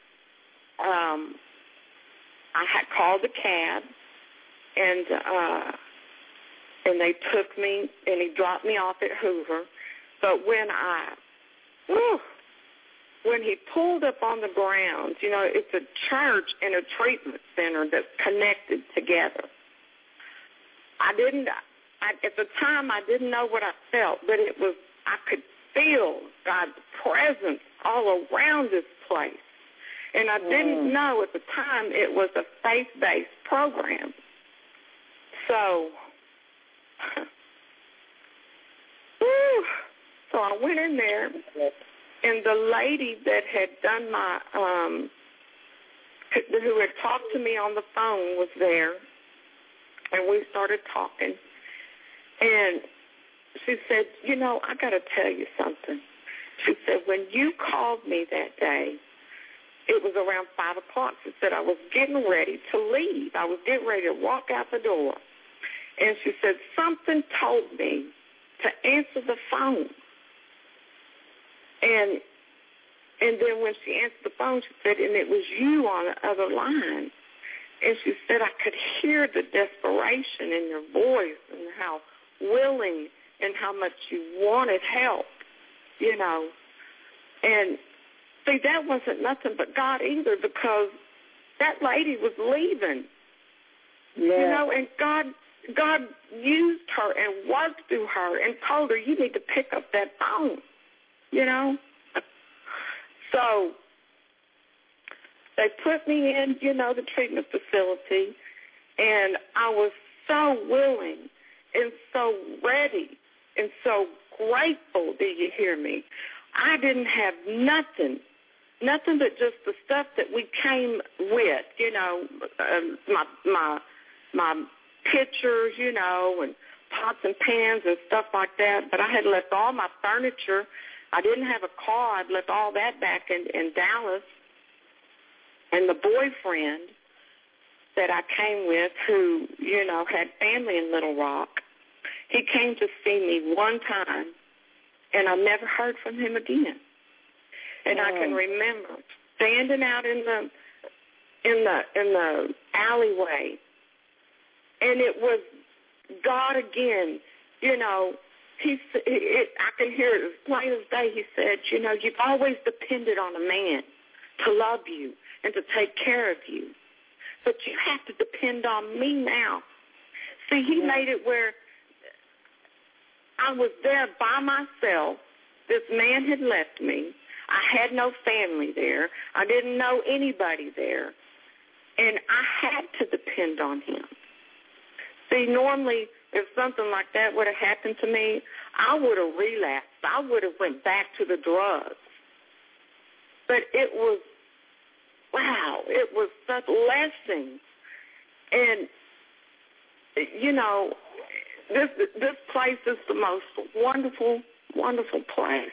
I had called the cab, and they took me, and he dropped me off at Hoover. But when he pulled up on the grounds, it's a church and a treatment center that's connected together. At the time, I didn't know what I felt, but I could feel God's presence all around this place. And I didn't know at the time it was a faith-based program. So, so I went in there, and the lady that had done my, who had talked to me on the phone was there, and we started talking. And she said, I got to tell you something. She said, when you called me that day, it was around 5 o'clock. She said, I was getting ready to leave. I was getting ready to walk out the door. And she said, something told me to answer the phone. And then when she answered the phone, she said, and it was you on the other line. And she said, I could hear the desperation in your voice and how willing and how much you wanted help, And see, that wasn't nothing but God either, because that lady was leaving, and God used her and worked through her and told her, you need to pick up that phone, So they put me in, the treatment facility, and I was so willing and so ready and so grateful, do you hear me? I didn't have nothing but just the stuff that we came with, my pictures, and pots and pans and stuff like that. But I had left all my furniture. I didn't have a car. I'd left all that back in Dallas. And the boyfriend that I came with who, had family in Little Rock, he came to see me one time, and I never heard from him again. And I can remember standing out in the alleyway, and it was God again. I can hear it as plain as day. He said, you've always depended on a man to love you and to take care of you, but you have to depend on me now. See, he made it where I was there by myself. This man had left me. I had no family there. I didn't know anybody there, and I had to depend on him. See, normally, if something like that would have happened to me, I would have relapsed. I would have went back to the drugs. But it was, wow, it was such lessons. And, this place is the most wonderful, wonderful place.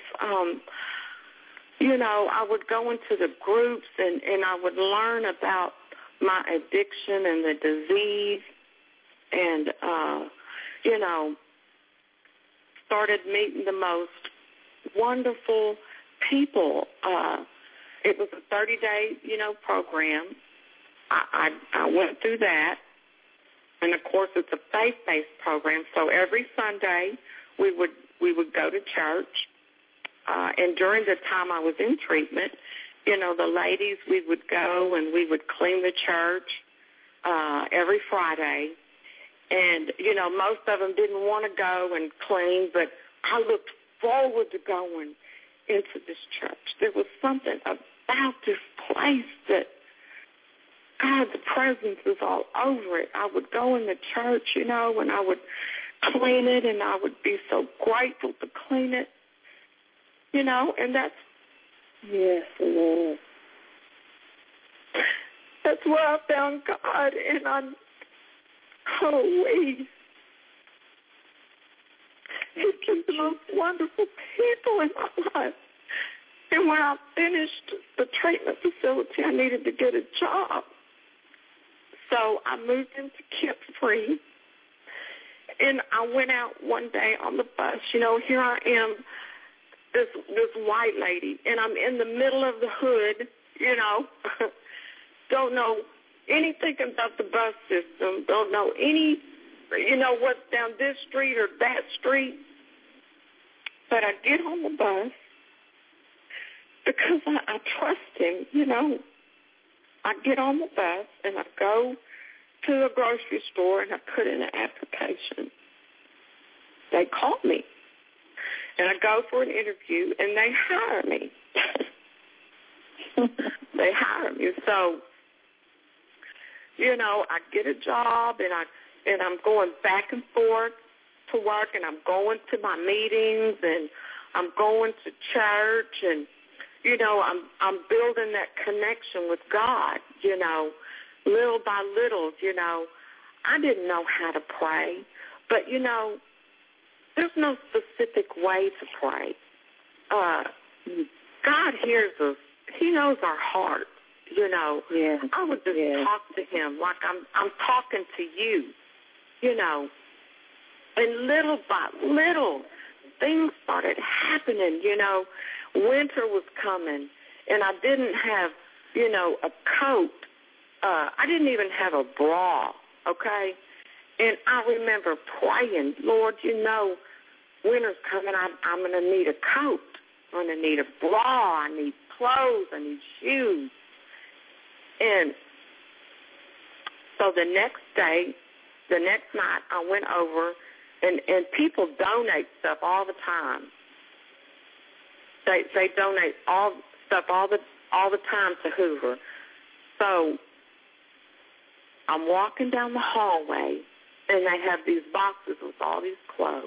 I would go into the groups and I would learn about my addiction and the disease and, started meeting the most wonderful people. It was a 30-day, program. I went through that. And, of course, it's a faith-based program. So every Sunday we would go to church. And during the time I was in treatment, the ladies, we would go and we would clean the church every Friday. And, most of them didn't want to go and clean, but I looked forward to going into this church. There was something about this place that, God, the presence is all over it. I would go in the church, and I would clean it, and I would be so grateful to clean it, and that's, yes, Lord. That's where I found God, and He's just the most wonderful people in my life. And when I finished the treatment facility, I needed to get a job. So I moved into Kip Free, and I went out one day on the bus. Here I am, this white lady, and I'm in the middle of the hood, don't know anything about the bus system, don't know any, what's down this street or that street. But I get on the bus because I trust him, I get on the bus and I go to the grocery store and I put in an application. They call me. And I go for an interview and they hire me. They hire me. So, I get a job and I'm going back and forth to work, and I'm going to my meetings, and I'm going to church, and I'm building that connection with God, little by little, I didn't know how to pray, but, there's no specific way to pray. God hears us. He knows our heart, Yeah. I would just talk to him like I'm talking to you, and little by little, things started happening, Winter was coming, and I didn't have, a coat. I didn't even have a bra, okay? And I remember praying, Lord, winter's coming. I'm going to need a coat. I'm going to need a bra. I need clothes. I need shoes. And so the next night, I went over, and people donate stuff all the time. They donate stuff all the time to Hoover. So I'm walking down the hallway, and they have these boxes with all these clothes.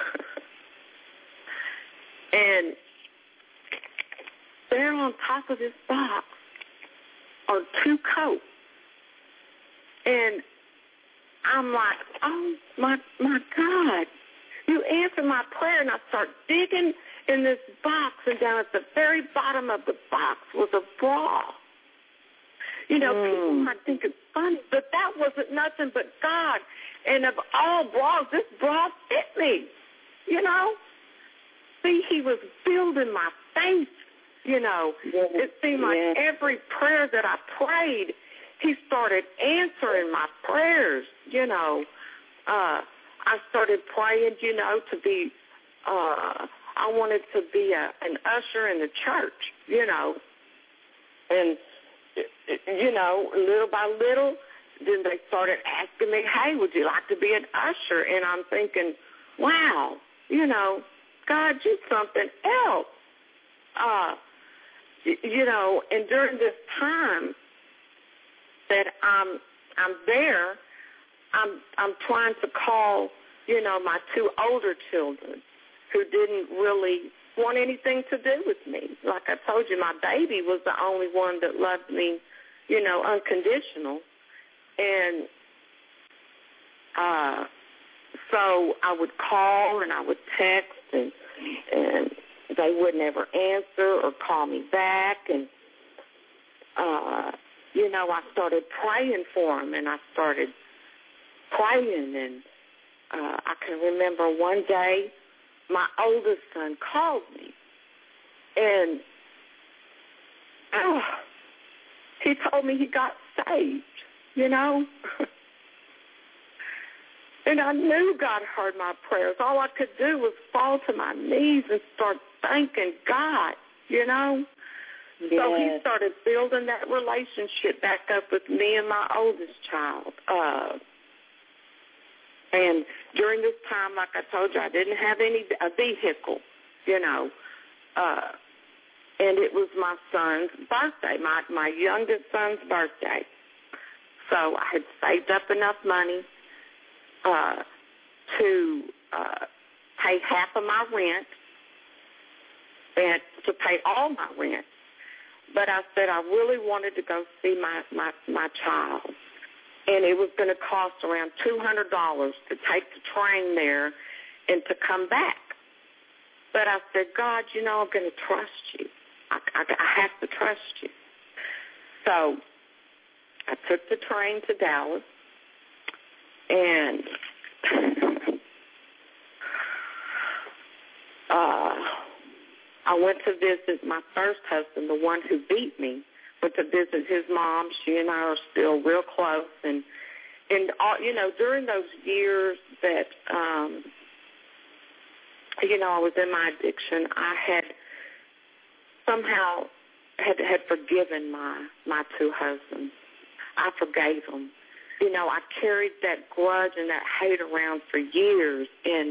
And there on top of this box are 2 coats. And I'm like, oh, my God. You answered my prayer, and I start digging in this box, and down at the very bottom of the box was a bra. You know, people might think it's funny, but that wasn't nothing but God. And of all bras, this bra fit me, you know. See, he was building my faith, you know. It seemed like every prayer that I prayed, he started answering my prayers, you know. I started praying, you know, to be, I wanted to be an usher in the church, you know. And, you know, little by little, then they started asking me, hey, would you like to be an usher? And I'm thinking, wow, you know, God, you something else. You know, and during this time that I'm there, I'm trying to call, you know, my two older children who didn't really want anything to do with me. Like I told you, my baby was the only one that loved me, you know, unconditional. And so I would call and I would text, and they would never answer or call me back. And, you know, I started praying for them, and I started praying. And I can remember one day my oldest son called me, and he told me he got saved, you know. And I knew God heard my prayers. All I could do was fall to my knees and start thanking God, you know. Yes. So he started building that relationship back up with me and my oldest child. And during this time, like I told you, I didn't have a vehicle, you know. And it was my son's birthday, my youngest son's birthday. So I had saved up enough money to pay half of my rent and to pay all my rent. But I said I really wanted to go see my child. And it was going to cost around $200 to take the train there and to come back. But I said, God, you know, I'm going to trust you. I have to trust you. So I took the train to Dallas, and I went to visit my first husband, the one who beat me. Went to visit his mom. She and I are still real close. And you know, during those years that, you know, I was in my addiction, I had somehow had forgiven my two husbands. I forgave them. You know, I carried that grudge and that hate around for years, and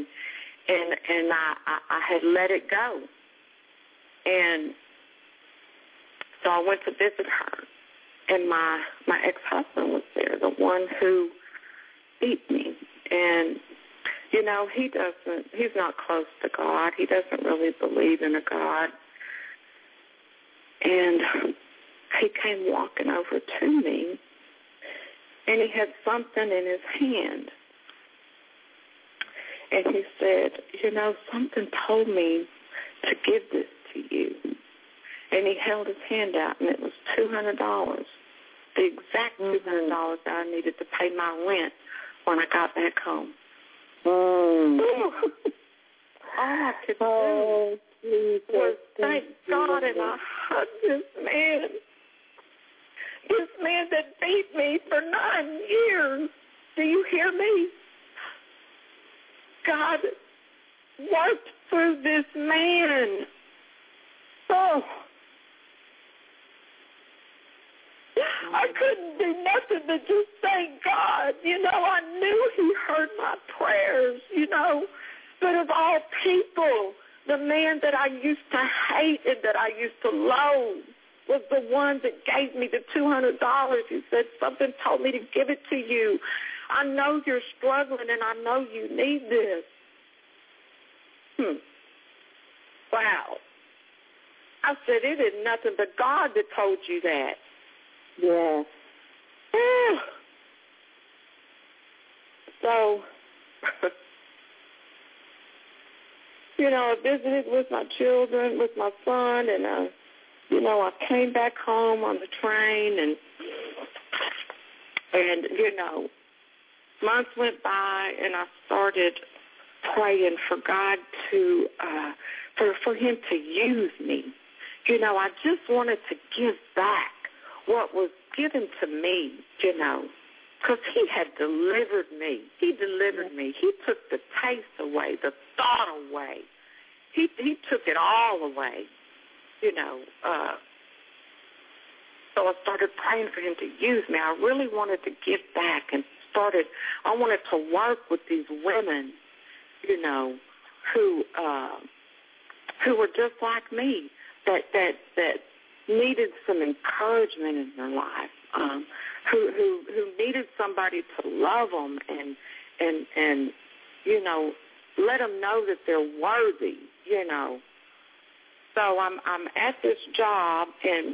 I had let it go. And so I went to visit her, and my ex-husband was there, the one who beat me. And, you know, he's not close to God. He doesn't really believe in a God. And he came walking over to me, and he had something in his hand. And he said, you know, something told me to give this to you. And he held his hand out, and it was $200, the exact $200 that I needed to pay my rent when I got back home. All I could do was thank God, and I hugged this man that beat me for 9 years. Do you hear me? God worked through this man. Oh, I couldn't do nothing but just thank God. You know, I knew he heard my prayers, you know. But of all people, the man that I used to hate and that I used to loathe was the one that gave me the $200. He said, something told me to give it to you. I know you're struggling, and I know you need this. Wow. I said, it is nothing but God that told you that. Yeah. So, you know, I visited with my children, with my son, and, you know, I came back home on the train, and And, months went by, and I started praying for God to, for him to use me. I just wanted to give back what was given to me, because he had delivered me. He delivered me. He took the taste away, the thought away. He took it all away, So I started praying for him to use me. I really wanted to give back and I wanted to work with these women, who were just like me, that needed some encouragement in their life, who needed somebody to love them and let them know that they're worthy, So I'm at this job, and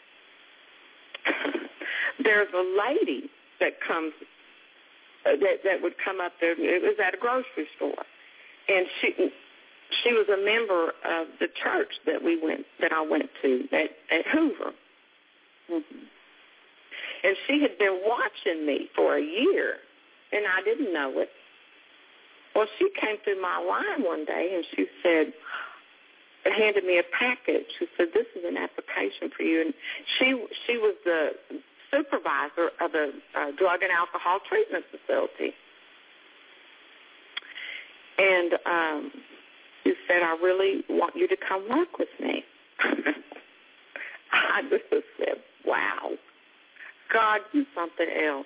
there's a lady that comes that would come up there. It was at a grocery store, and she was a member of the church that I went to at Hoover. Mm-hmm. And she had been watching me for a year, and I didn't know it. Well, she came through my line one day, and she handed me a package. She said, "This is an application for you." And she was the supervisor of a drug and alcohol treatment facility. And she said, "I really want you to come work with me." I just said, wow, God, do something else.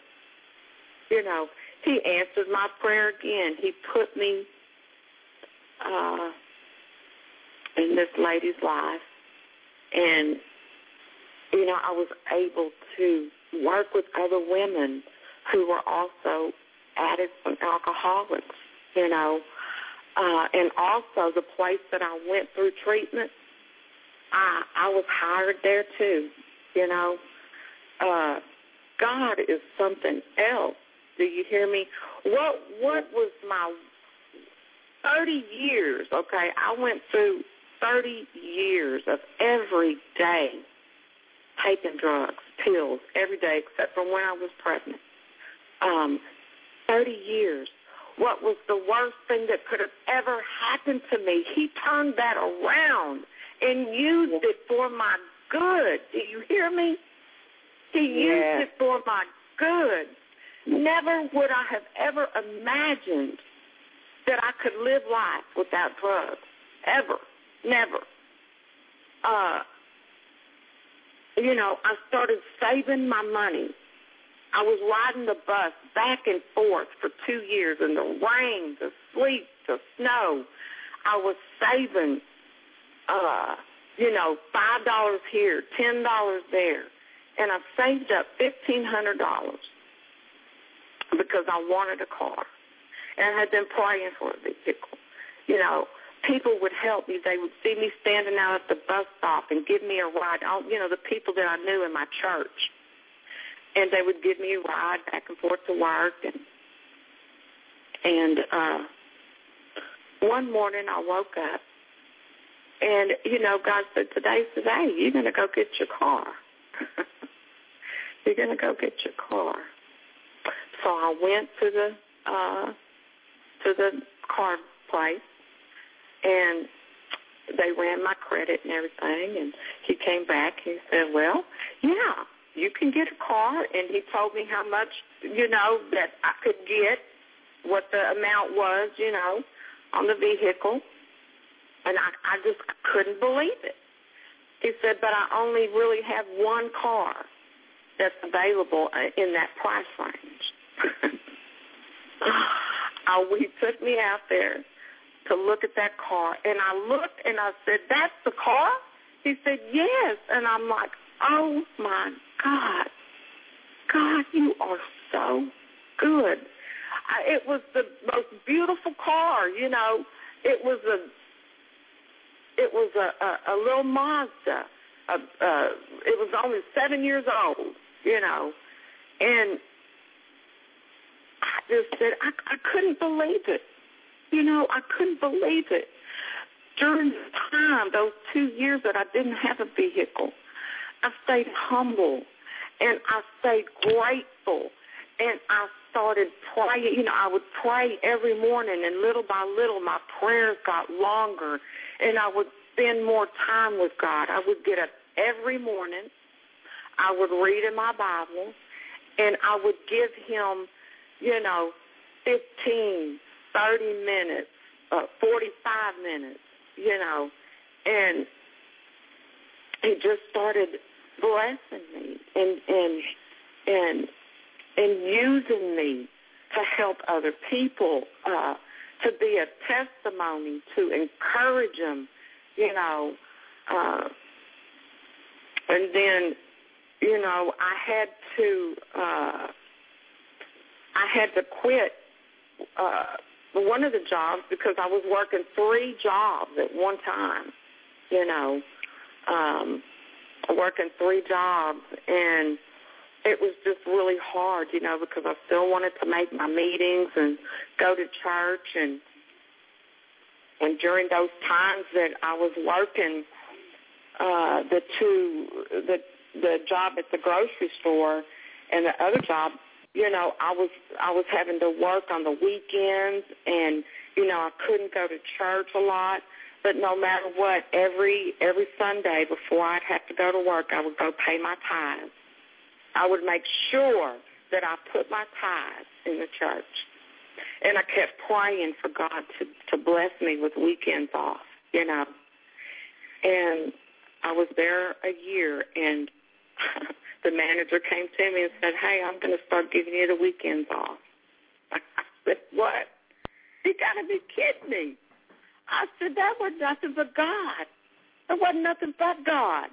He answered my prayer again. He put me in this lady's life. And, I was able to work with other women who were also addicts and alcoholics, and also the place that I went through treatment, I was hired there too, God is something else. Do you hear me? What was my 30 years, okay? I went through 30 years of every day taking drugs, pills, every day except for when I was pregnant. 30 years. What was the worst thing that could have ever happened to me? He turned that around and used it for my good. Do you hear me? He used it for my good. Never would I have ever imagined that I could live life without drugs. Ever. Never. I started saving my money. I was riding the bus back and forth for 2 years in the rain, the sleet, the snow. I was saving, $5 here, $10 there. And I saved up $1,500 because I wanted a car. And I had been praying for a vehicle. People would help me. They would see me standing out at the bus stop and give me a ride. The people that I knew in my church. And they would give me a ride back and forth to work. And one morning I woke up, and, God said, "Today's the day. You're going to go get your car." You're going to go get your car. So I went to the car place, and they ran my credit and everything, and he came back and he said, "Well, yeah, you can get a car," and he told me how much, that I could get, what the amount was, on the vehicle, and I just couldn't believe it. He said, "But I only really have one car that's available in that price range." He took me out there to look at that car, and I looked and I said, "That's the car?" He said, "Yes," and I'm like, oh my God, God, you are so good. It was the most beautiful car, It was a little Mazda. It was only 7 years old, and I just said, I couldn't believe it. I couldn't believe it. During the time, those 2 years that I didn't have a vehicle, I stayed humble, and I stayed grateful, And I started praying. I would pray every morning, and little by little my prayers got longer, and I would spend more time with God. I would get up every morning. I would read in my Bible, and I would give him, 15, 30 minutes, 45 minutes, and he just started blessing me and using me to help other people, to be a testimony, to encourage them, and then, I had to quit one of the jobs because I was working 3 jobs at one time, working 3 jobs, and it was just really hard, because I still wanted to make my meetings and go to church, and during those times that I was working, the job at the grocery store and the other job, I was having to work on the weekends, and I couldn't go to church a lot. But no matter what, every Sunday before I'd have to go to work, I would go pay my tithes. I would make sure that I put my tithes in the church. And I kept praying for God to bless me with weekends off, And I was there a year, and the manager came to me and said, "Hey, I'm going to start giving you the weekends off." I said, "What? You got to be kidding me." I said, "That was nothing but God. That wasn't nothing but God."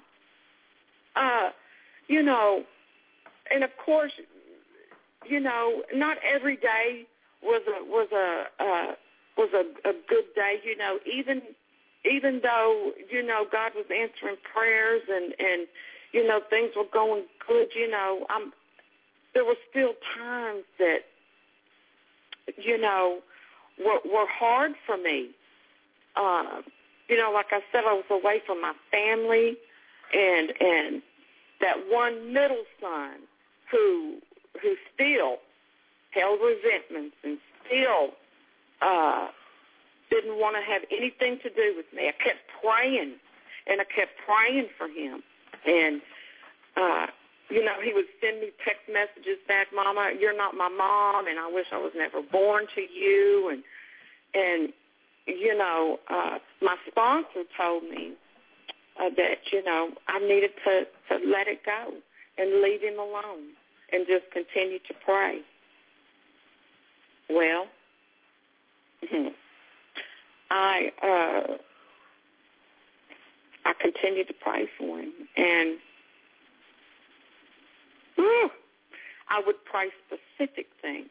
And of course, not every day was a good day. Even though God was answering prayers and things were going good. There were still times that were hard for me. Like I said, I was away from my family, and that one middle son who still held resentments and still didn't want to have anything to do with me. I kept praying, and I kept praying for him. And, he would send me text messages back, "Mama, you're not my mom, and I wish I was never born to you." And my sponsor told me that, I needed to let it go and leave him alone and just continue to pray. Well, I continued to pray for him, and I would pray specific things,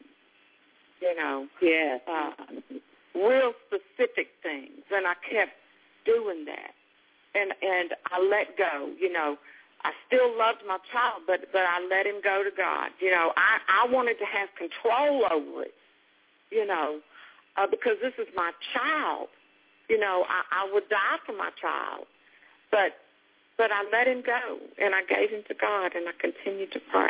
real specific things, and I kept doing that, and I let go. I still loved my child, but I let him go to God. I wanted to have control over it, because this is my child. I would die for my child, but I let him go, and I gave him to God, and I continued to pray.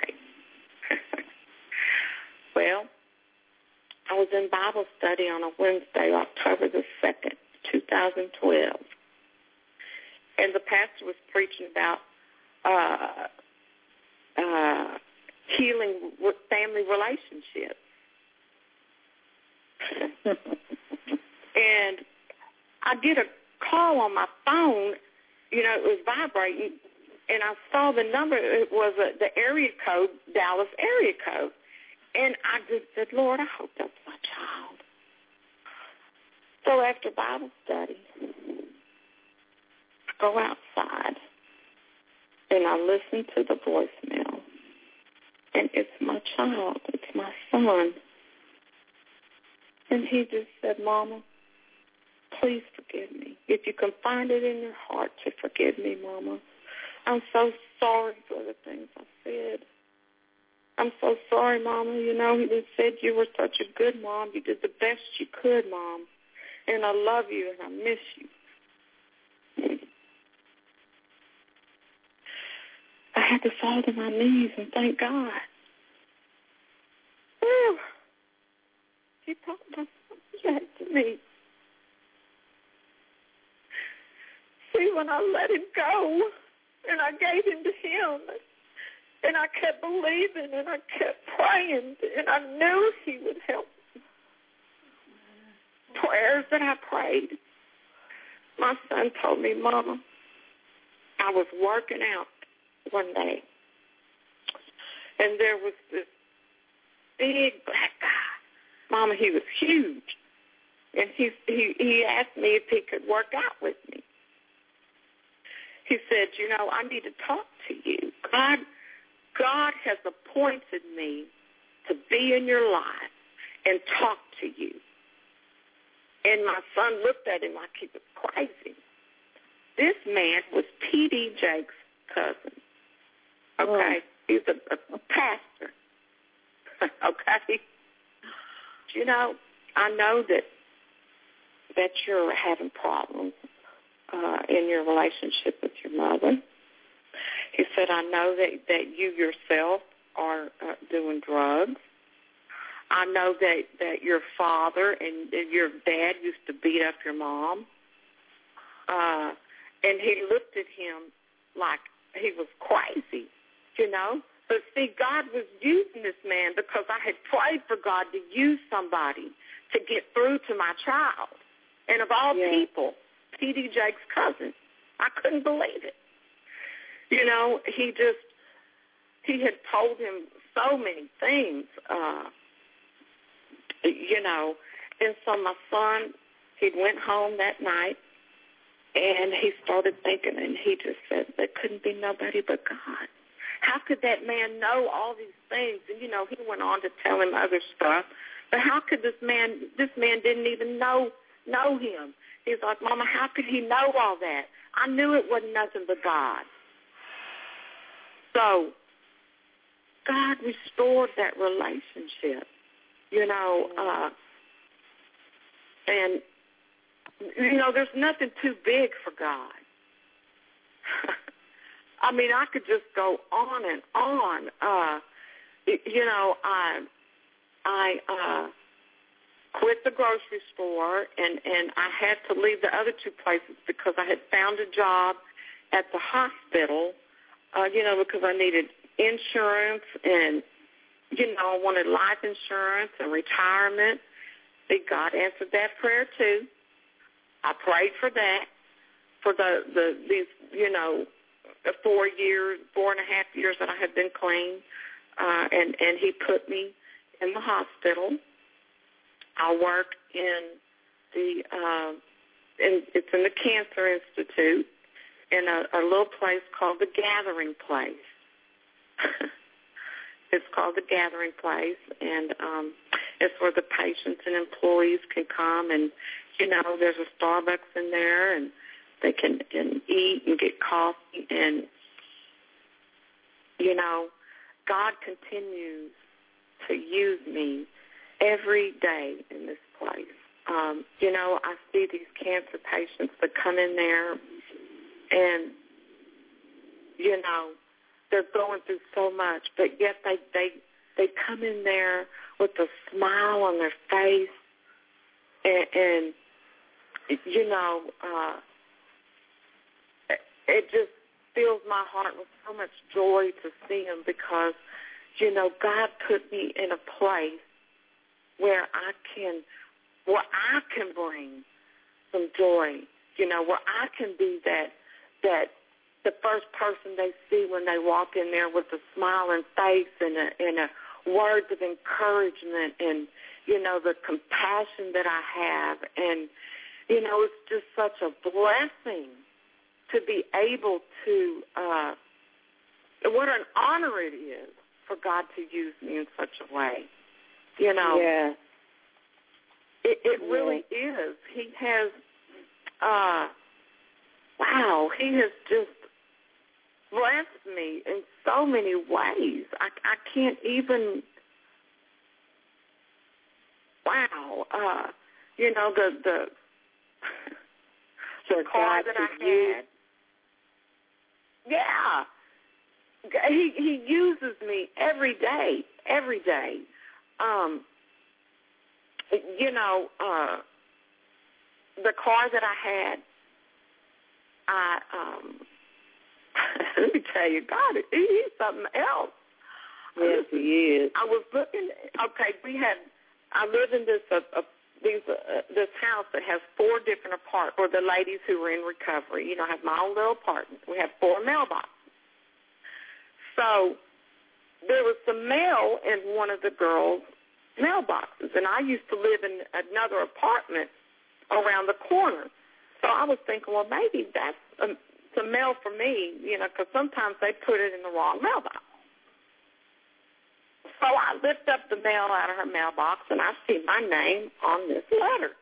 Well, I was in Bible study on a Wednesday, October the 2nd, 2012, and the pastor was preaching about healing with family relationships. And I get a call on my phone, it was vibrating, and I saw the number. It was the area code, Dallas area code. And I just said, "Lord, I hope that's my child." So after Bible study, I go outside, and I listen to the voicemail. And it's my child. It's my son. And he just said, "Mama, please forgive me. If you can find it in your heart to forgive me, Mama. I'm so sorry for the things I said. I'm so sorry, Mama. He just said you were such a good mom. You did the best you could, Mom. And I love you and I miss you." I had to fall to my knees and thank God. me. See, when I let him go and I gave him to him, and I kept believing and I kept praying, and I knew he would help me. Prayers that I prayed. My son told me, Mama, I was working out one day, and there was this big black guy. Mama, he was huge. And he asked me if he could work out with me. He said, I need to talk to you. God has appointed me to be in your life and talk to you. And my son looked at him like he was crazy. This man was T.D. Jakes' cousin. Okay? He's a pastor. Okay? I know that you're having problems in your relationship with your mother. He said, I know that you yourself are doing drugs. I know that your father and your dad used to beat up your mom. And he looked at him like he was crazy, But see, God was using this man because I had prayed for God to use somebody to get through to my child. And of all people, T.D. Jakes' cousin. I couldn't believe it. He had told him so many things, And so my son, he went home that night, and he started thinking, and he just said, there couldn't be nobody but God. How could that man know all these things? And, he went on to tell him other stuff. But how could this man didn't even know him. He's like, Mama, how could he know all that? I knew it wasn't nothing but God. So God restored that relationship, and, there's nothing too big for God. I mean, I could just go on and on. I quit the grocery store, and I had to leave the other two places because I had found a job at the hospital, because I needed insurance and, I wanted life insurance and retirement. See, God answered that prayer too. I prayed for that for these 4.5 years that I had been clean, and he put me in the hospital. I work in it's in the Cancer Institute in a little place called the Gathering Place. It's called the Gathering Place, and it's where the patients and employees can come, and there's a Starbucks in there, and they can eat and get coffee, and God continues to use me every day in this place. I see these cancer patients that come in there, and they're going through so much, but yet they come in there with a smile on their face, and it just fills my heart with so much joy to see them because, God put me in a place where I can bring some joy, where I can be that the first person they see when they walk in there with a smiling face and a words of encouragement and, the compassion that I have. And, it's just such a blessing to be able to, what an honor it is for God to use me in such a way. Yeah. It really is. He has, he has just blessed me in so many ways. I can't even, the car that I had. Yeah. He uses me every day. the car that I had, let me tell you, God, he's something else. Yes, he is. I was looking. Okay, I live in this house that has 4 different apartments for the ladies who are in recovery. You know, I have my own little apartment. We have 4 mailboxes. So there was some mail in one of the girls' mailboxes, and I used to live in another apartment around the corner. So I was thinking, well, maybe that's some mail for me, you know, because sometimes they put it in the wrong mailbox. So I lift up the mail out of her mailbox, and I see my name on this letter.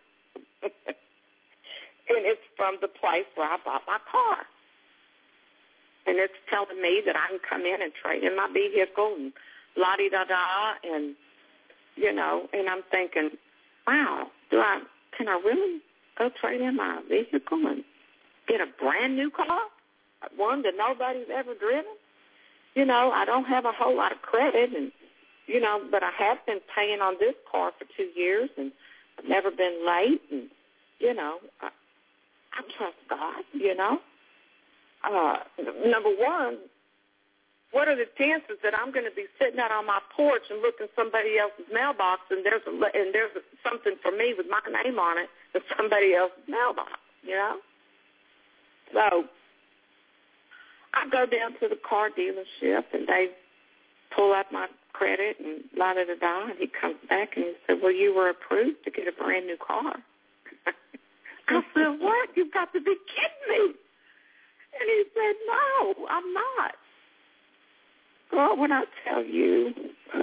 And it's from the place where I bought my car. And it's telling me that I can come in and trade in my vehicle and la-di-da-da, and, you know, and I'm thinking, wow, can I really go trade in my vehicle and get a brand new car, one that nobody's ever driven? You know, I don't have a whole lot of credit, and, you know, but I have been paying on this car for 2 years, and I've never been late, and, you know, I trust God, you know. Number one, what are the chances that I'm going to be sitting out on my porch and looking somebody else's mailbox, and there's something for me with my name on it in somebody else's mailbox, you know? So I go down to the car dealership, and they pull up my credit and la-da-da-da, and he comes back and he said, well, you were approved to get a brand new car. I said, what? You've got to be kidding me. And he said, no, I'm not. Girl, when I tell you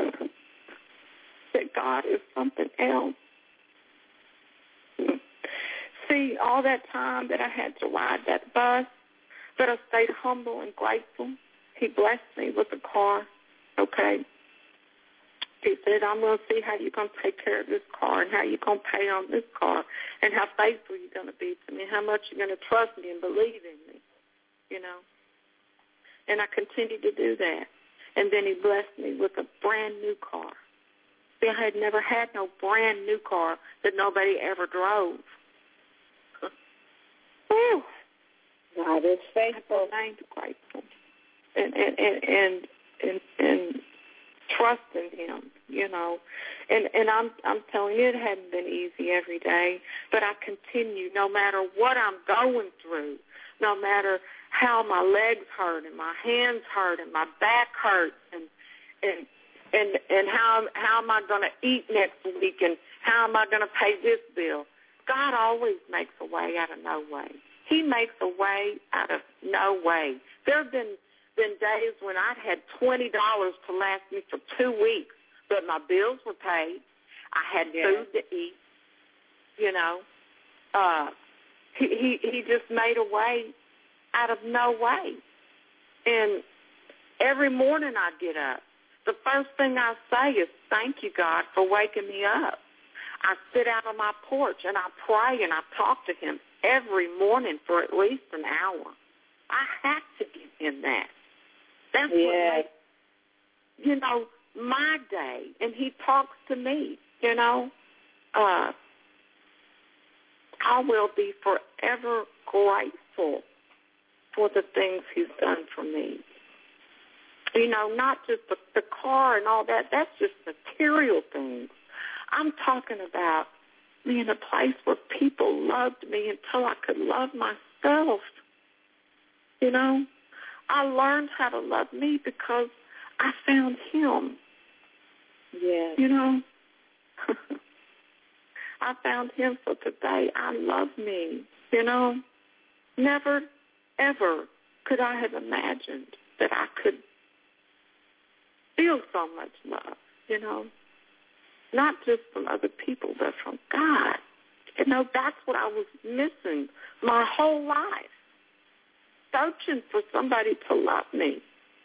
that God is something else. See, all that time that I had to ride that bus, that I stayed humble and grateful, he blessed me with a car, okay? He said, I'm going to see how you're going to take care of this car and how you're going to pay on this car and how faithful you're going to be to me, how much you're going to trust me and believe in me, you know. And I continued to do that. And then he blessed me with a brand new car. See, I had never had no brand new car that nobody ever drove. Whew. God is faithful. I'm grateful. And trusting him, you know. And I'm telling you, it hadn't been easy every day, but I continue no matter what I'm going through, no matter how my legs hurt and my hands hurt and my back hurts and how am I going to eat next week and how am I going to pay this bill. God always makes a way out of no way. He makes a way out of no way. There have been days when I'd had $20 to last me for 2 weeks, but my bills were paid. I had food to eat, you know. He just made a way out of no way. And every morning I get up, the first thing I say is, thank you, God, for waking me up. I sit out on my porch and I pray and I talk to him every morning for at least an hour. I have to give him that. That's what makes, you know, my day. And he talks to me, you know. I will be forever grateful for the things he's done for me. You know, not just the car and all that. That's just material things. I'm talking about being in a place where people loved me until I could love myself. You know, I learned how to love me because I found him. Yeah. You know, I found him, so today I love me. You know, never, ever could I have imagined that I could feel so much love, you know, not just from other people, but from God. You know, that's what I was missing my whole life, searching for somebody to love me.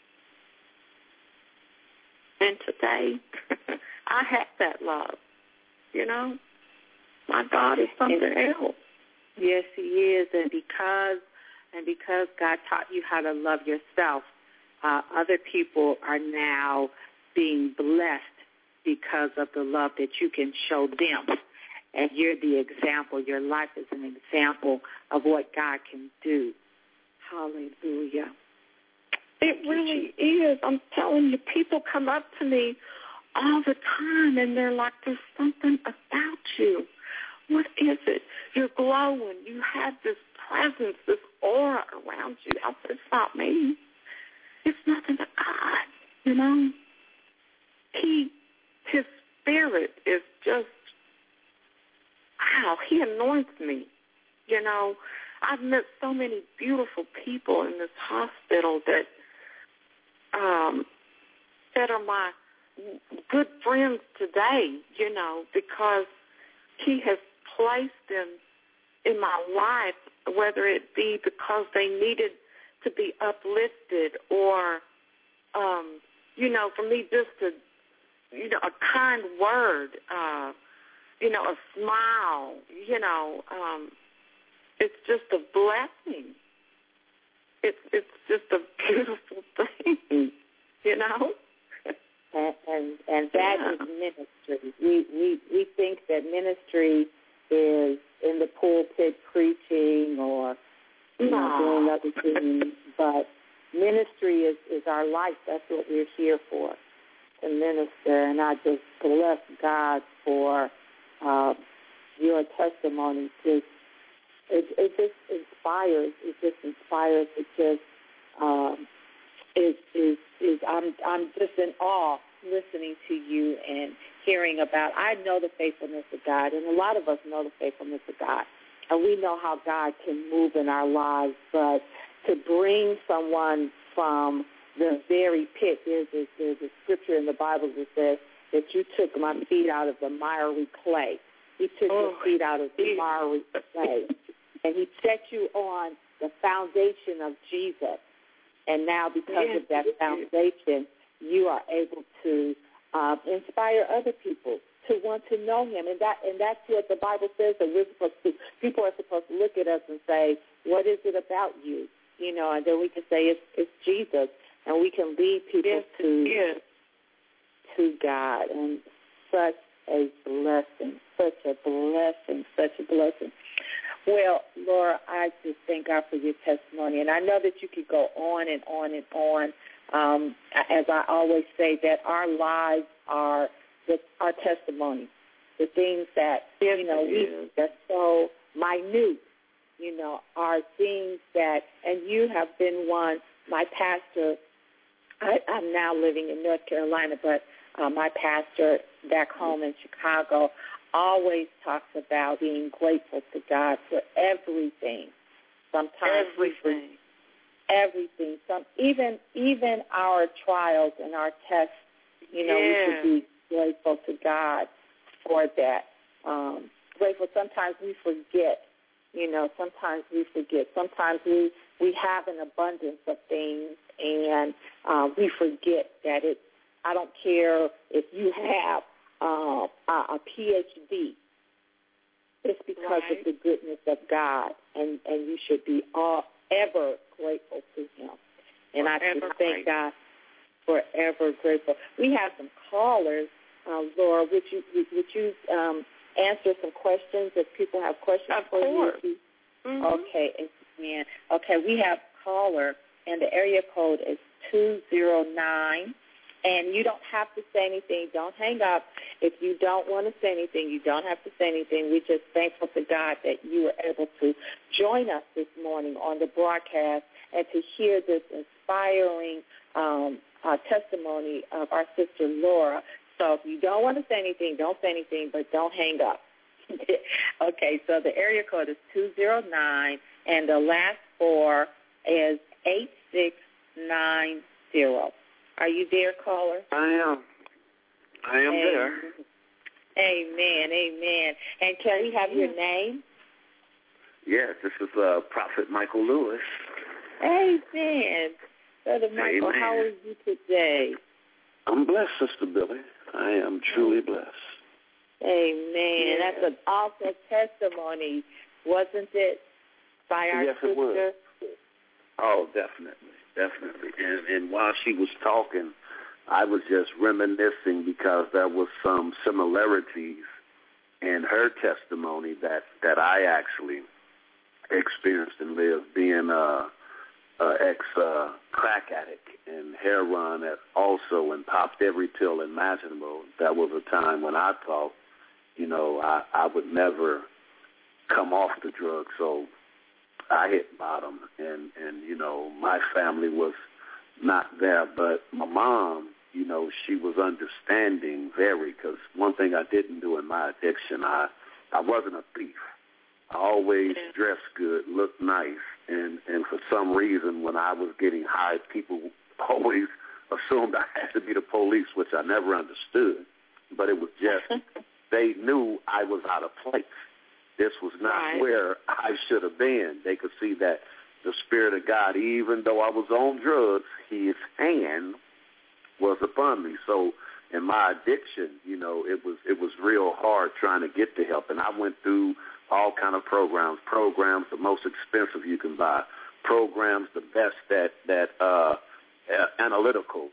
And today, I have that love, you know. My God is something else. Yes, he is, and because God taught you how to love yourself, other people are now being blessed because of the love that you can show them. and you're the example. Your life is an example of what God can do. Hallelujah. It really is. I'm telling you, people come up to me all the time, and they're like, there's something about you. What is it? You're glowing. You have this presence, this aura around you. I said, it's not me. It's nothing but God, you know. His spirit is just, wow, he anoints me. You know, I've met so many beautiful people in this hospital that are my good friends today, you know, because he has placed them in my life, whether it be because they needed to be uplifted or, you know, for me just to, you know, a kind word, you know, a smile, you know, it's just a blessing. It's just a beautiful thing, you know. And that is ministry. We think that ministry is in the pulpit preaching or doing other things, but ministry is our life. That's what we're here for, to minister. And I just bless God for your testimony. It just inspires. It just inspires. It just I'm just in awe listening to you and hearing about. I know the faithfulness of God, and a lot of us know the faithfulness of God, and we know how God can move in our lives. But to bring someone from the very pit, there's a scripture in the Bible that says that you took my feet out of the miry clay. He took your feet out of the miry clay, and he set you on the foundation of Jesus. And now because of that foundation, you are able to inspire other people to want to know him. And that's what the Bible says that we're supposed to. People are supposed to look at us and say, what is it about you? You know, and then we can say it's Jesus, and we can lead people to God. And such a blessing, such a blessing, such a blessing. Well, Laura, I just thank God for your testimony, and I know that you could go on and on and on. As I always say, that our lives are our testimony, the things that, you know, that's so minute, you know, are things that, and you have been one, my pastor, I'm now living in North Carolina, but my pastor back home in Chicago always talks about being grateful to God for everything. Sometimes everything. Even our trials and our tests, you know, we should be grateful to God for that. Grateful. Sometimes we forget. You know, sometimes we forget. Sometimes we have an abundance of things, and we forget that it's. I don't care if you have a PhD. It's because of the goodness of God, and you should be ever grateful to him. And I just thank God, forever grateful. We have some callers. Laura, would you answer some questions if people have questions for you? Mm-hmm. Okay, amen. Okay, we have a caller, and the area code is 209. And you don't have to say anything. Don't hang up. If you don't want to say anything, you don't have to say anything. We're just thankful to God that you were able to join us this morning on the broadcast and to hear this inspiring testimony of our sister Laura. So if you don't want to say anything, don't say anything, but don't hang up. Okay, so the area code is 209, and the last four is 8690. Are you there, caller? I am there. Amen. And can we have your name? Yes, this is Prophet Michael Lewis. Amen. Brother Michael, Amen. how are you today? I'm blessed, Sister Billy. I am truly blessed. Amen. Yeah. That's an awesome testimony, wasn't it, by our Yes, sister? it was. Oh, definitely. And while she was talking, I was just reminiscing because there was some similarities and her testimony that I actually experienced and lived, being a ex-crack addict and heroin also, and popped every pill imaginable. That was a time when I thought, I would never come off the drug. So I hit bottom, and my family was not there. But my mom, she was understanding very, because one thing I didn't do in my addiction, I wasn't a thief. I always dressed good, looked nice, and for some reason when I was getting high, people always assumed I had to be the police, which I never understood. But it was just, they knew I was out of place. This was not where I should have been. They could see that the Spirit of God, even though I was on drugs, His hand was upon me. So in my addiction, it was real hard trying to get to help. And I went through all kind of programs, the most expensive you can buy, programs the best that analytical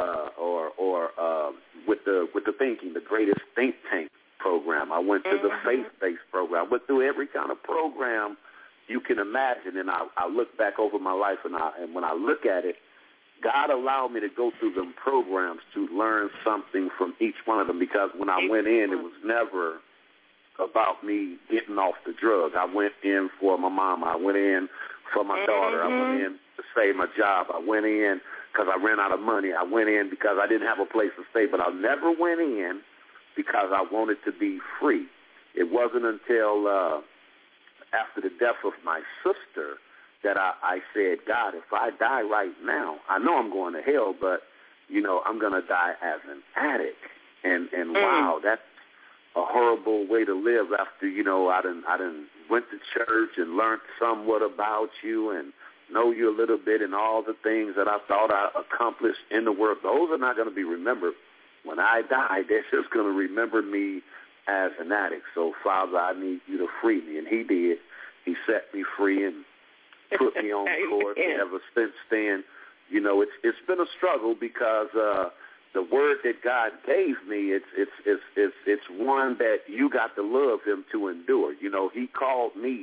or with the thinking, the greatest think tank program. I went to the faith-based program. I went through every kind of program you can imagine, and I look back over my life, and when I look at it, God allowed me to go through them programs to learn something from each one of them, because when I went in, it was never about me getting off the drug. I went in for my mama. I went in for my daughter. I went in to save my job. I went in because I ran out of money. I went in because I didn't have a place to stay, but I never went in because I wanted to be free. It wasn't until after the death of my sister that I said, God, if I die right now, I know I'm going to hell, but, I'm going to die as an addict. And wow, that's a horrible way to live after, I done went to church and learned somewhat about you and know you a little bit, and all the things that I thought I accomplished in the world. Those are not going to be remembered. When I die, they're just going to remember me as an addict. So, Father, I need you to free me. And He did. He set me free and put me on course. And ever since then, it's been a struggle, because the word that God gave me, it's one that you got to love Him to endure. He called me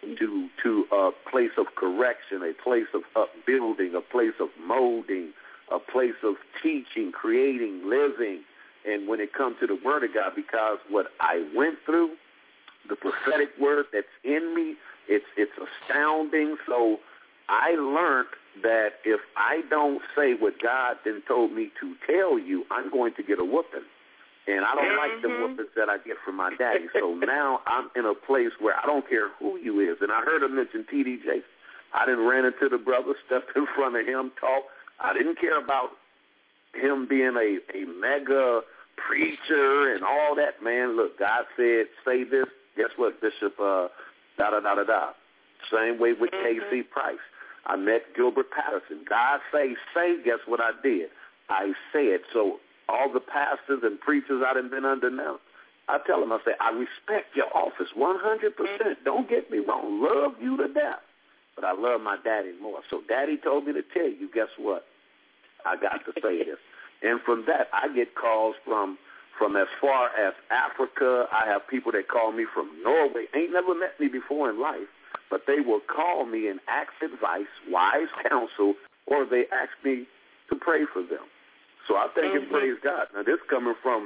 to a place of correction, a place of upbuilding, a place of molding, a place of teaching, creating, living. And when it comes to the Word of God, because what I went through, the prophetic word that's in me, it's astounding. So I learned that if I don't say what God then told me to tell you, I'm going to get a whooping. And I don't like the whoopings that I get from my daddy. So now I'm in a place where I don't care who you is. And I heard him mention T.D. Jakes. I didn't ran into the brother, stepped in front of him, talk. I didn't care about him being a mega preacher and all that, man. Look, God said, say this. Guess what, Bishop, da-da-da-da-da. Same way with K.C. Price. I met Gilbert Patterson. God say, guess what I did? I said. So all the pastors and preachers I done been under now, I tell them, I say, I respect your office 100%. Don't get me wrong. Love you to death. But I love my daddy more. So Daddy told me to tell you, guess what? I got to say this. And from that, I get calls from as far as Africa. I have people that call me from Norway. Ain't never met me before in life, but they will call me and ask advice, wise counsel, or they ask me to pray for them. So I thank and praise God. Now, this coming from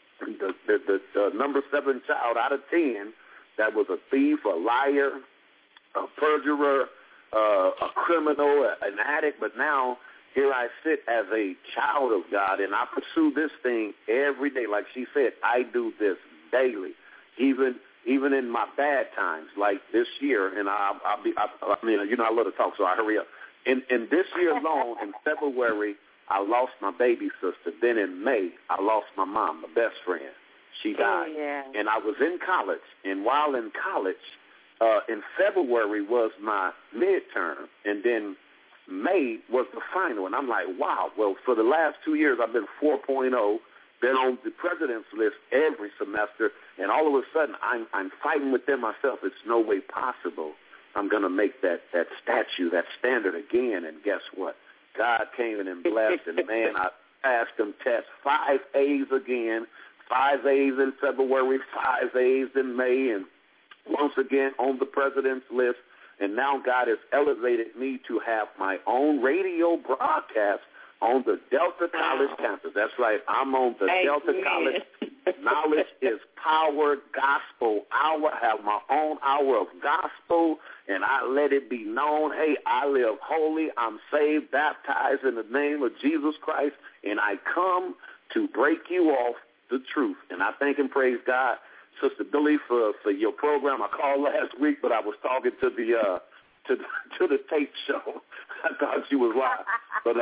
the number 7 child out of 10 that was a thief, a liar, a perjurer, a criminal, an addict, but now here I sit as a child of God, and I pursue this thing every day. Like she said, I do this daily, even in my bad times, like this year. And I love to talk, so I hurry up. In this year alone, in February, I lost my baby sister. Then in May, I lost my mom, my best friend. She died. And I was in college, and while in college, in February was my midterm, and then May was the final. And I'm like, wow, well, for the last 2 years, I've been 4.0, been on the president's list every semester, and all of a sudden, I'm fighting within myself. It's no way possible I'm going to make that statue, that standard again. And guess what? God came in and blessed, and, man, I passed them tests, 5 A's again, 5 A's in February, 5 A's in May, and once again on the president's list. And now God has elevated me to have my own radio broadcast on the Delta College campus. That's right. I'm on the Delta College Knowledge is Power Gospel Hour. I have my own hour of gospel, and I let it be known, hey, I live holy. I'm saved, baptized in the name of Jesus Christ, and I come to break you off the truth. And I thank and praise God, Sister Billy, for your program. I called last week, but I was talking to the to the tape show. I thought she was live. But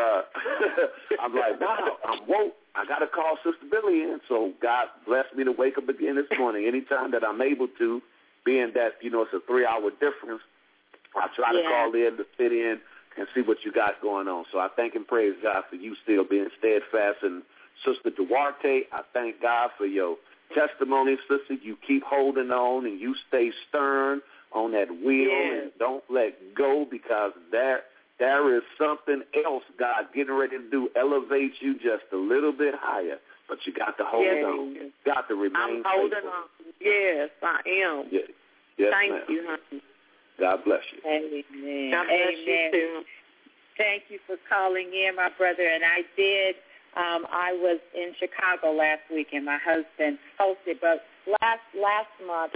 I'm like, wow, I'm woke. I got to call Sister Billy in. So God blessed me to wake up again this morning. Anytime that I'm able to, being that, it's a 3-hour difference, I try to call in to fit in and see what you got going on. So I thank and praise God for you still being steadfast. And Sister Duarte, I thank God for your testimony, sister. You keep holding on and you stay stern on that wheel and don't let go, because there is something else God getting ready to do, elevate you just a little bit higher. But you got to hold on. You got to remain I'm holding faithful. on. Yes, I am. Yes, Thank ma'am. you, honey. God bless you. Amen. God bless you too. Thank you for calling in, my brother. And I did. I was in Chicago last week, and my husband hosted. But last month,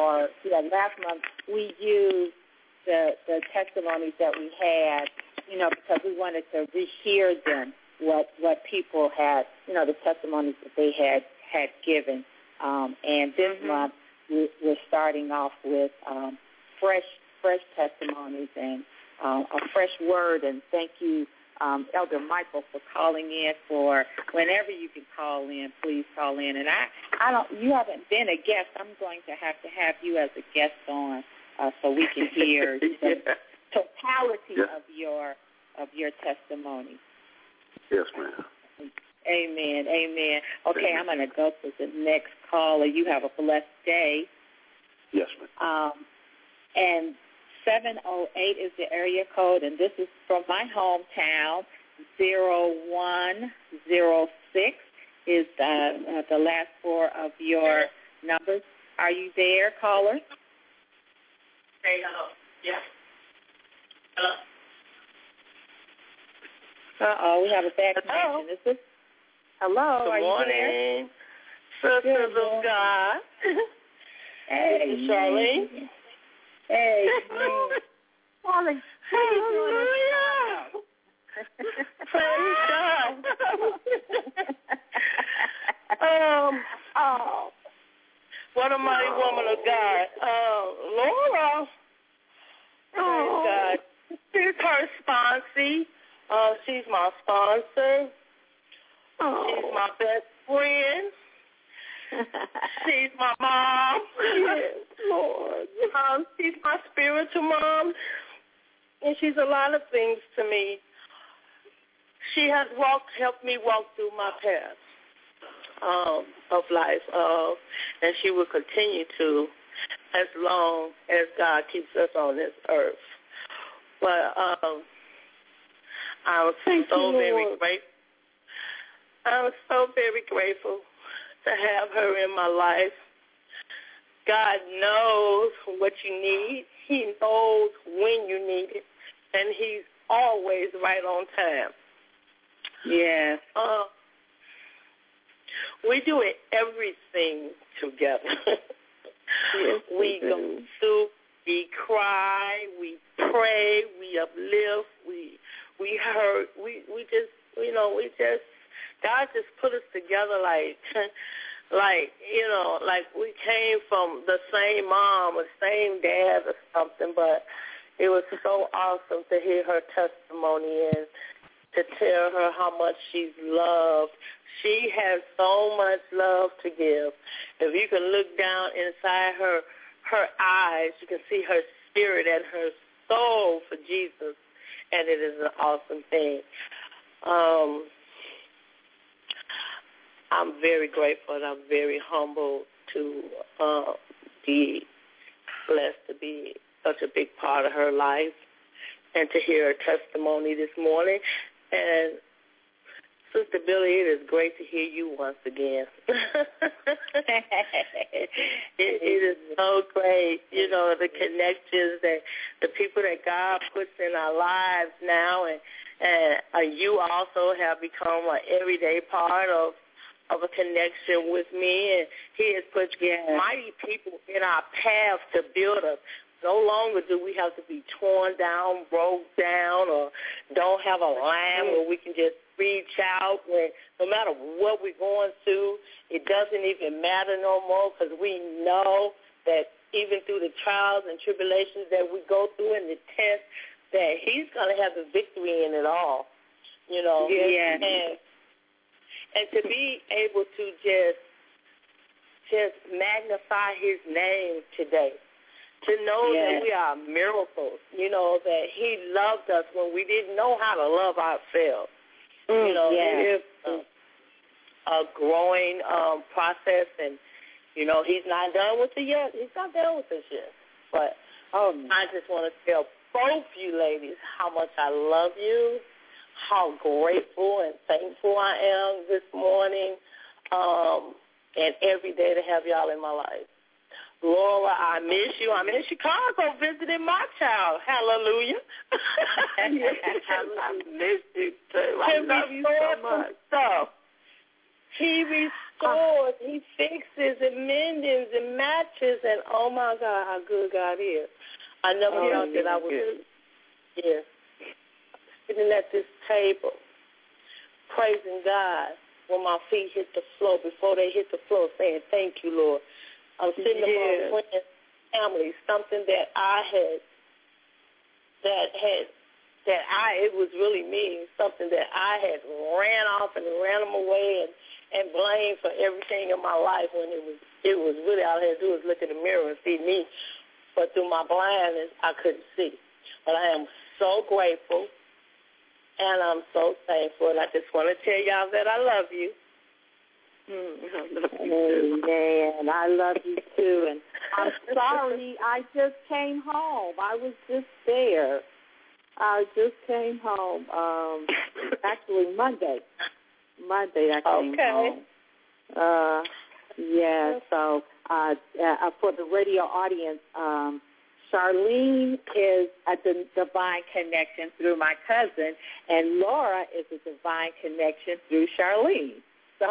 last month we used the testimonies that we had, because we wanted to rehear them, what people had, the testimonies that they had given. And this month we're starting off with fresh testimonies and a fresh word. And thank you, Elder Michael, for calling in. For whenever you can call in, please call in. And you haven't been a guest. I'm going to have you as a guest on, so we can hear the totality of your testimony. Yes, ma'am. Amen. Amen. Okay, I'm going to go to the next caller. You have a blessed day. Yes, ma'am. And 708 is the area code, and this is from my hometown. 0106 is the last 4 of your numbers. Are you there, caller? Hey, hello. Yes. Hello. Uh-oh, we have a bad connection. Is this? Hello, Good are morning, you there? Sisters of God. Hey, this is Charlene. Hey, Charlie. Hallelujah. Praise God. What a mighty woman of God. Laura. Praise God. She's her sponsee. She's my sponsor. She's my best friend. She's my mom. Yes, Lord. She's my spiritual mom, and she's a lot of things to me. She has helped me walk through my path of life, and she will continue to as long as God keeps us on this earth. But I'm so very grateful to have her in my life. God knows what you need. He knows when you need it, and he's always right on time. Yes. We do everything together. Yes, we go through, we cry, we pray, we uplift, we hurt, we just God just put us together like we came from the same mom or same dad or something, but it was so awesome to hear her testimony and to tell her how much she's loved. She has so much love to give. If you can look down inside her eyes, you can see her spirit and her soul for Jesus, and it is an awesome thing. I'm very grateful and I'm very humbled to be blessed to be such a big part of her life and to hear her testimony this morning. And Sister Billy, it is great to hear you once again. it is so great, you know, the connections that the people that God puts in our lives now, and you also have become an everyday part of a connection with me, and He has put mighty people in our path to build us. No longer do we have to be torn down, broke down, or don't have a line where we can just reach out. Where no matter what we're going through, it doesn't even matter no more, because we know that even through the trials and tribulations that we go through and the tests, that He's going to have the victory in it all, you know. Yeah. And to be able to just magnify His name today. To know that we are miracles, you know, that He loved us when we didn't know how to love ourselves. You know, it's a growing process, and, you know, He's not done with it yet. He's not done with it yet. But I just want to tell both you ladies how much I love you, how grateful and thankful I am this morning, and every day to have y'all in my life. Laura, I miss you. I'm in Chicago visiting my child. Hallelujah. I miss you too. I love you so much. Stuff. He restores, He fixes and mends and matches, and oh my God, how good God is. I never thought that I would sitting at this table, praising God when my feet hit the floor, before they hit the floor, saying, thank you, Lord. I'm sitting among friends, family, something that it was really me, something that I had ran off and ran them away and blamed for everything in my life, when it was really all I had to do was look in the mirror and see me. But through my blindness, I couldn't see. But I am so grateful, and I'm so thankful, and I just want to tell y'all that I love you. Amen. I love you too. And I'm sorry, I just came home. I was just there. I just came home. Actually, Monday I came home. So for the radio audience, Charlene is a divine connection through my cousin, and Laura is a divine connection through Charlene. So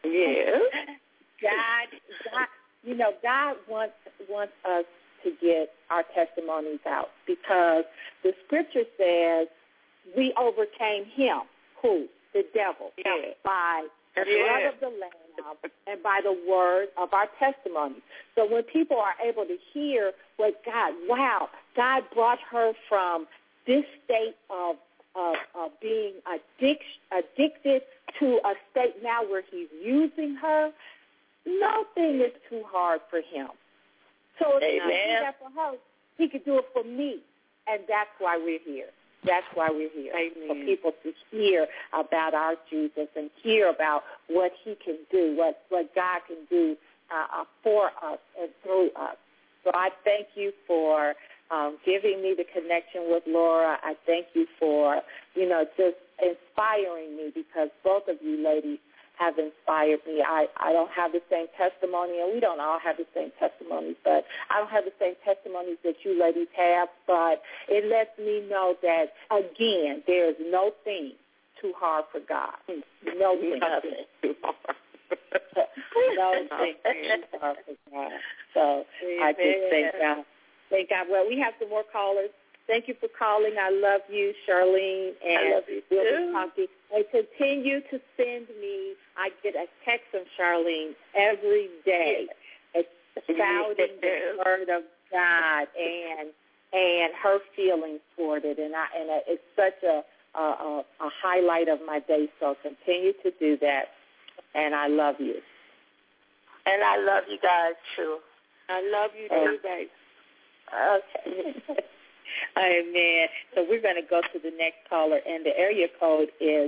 God wants us to get our testimonies out, because the Scripture says we overcame him, who? The devil, by the blood of the Lamb and by the word of our testimony. So when people are able to hear what God brought her from this state of being addicted to a state now where He's using her, nothing is too hard for Him. So if He can do that for her, He could do it for me, and that's why we're here. That's why we're here, for people to hear about our Jesus and hear about what He can do, what God can do for us and through us. So I thank you for giving me the connection with Laura. I thank you for, just inspiring me, because both of you ladies have inspired me. I don't have the same testimony, and we don't all have the same testimonies, but I don't have the same testimonies that you ladies have, but it lets me know that, again, there is no thing too hard for God. No thing too hard. No thing too hard for God. So I just thank God. Thank God. Well, we have some more callers. Thank you for calling. I love you, Charlene. And I love you too. And continue to send me. I get a text from Charlene every day, spouting the word of God and her feelings toward it. And it's such a highlight of my day. So continue to do that. And I love you. And I love you guys too. I love you too, babe. Okay. Amen. So we're going to go to the next caller, and the area code is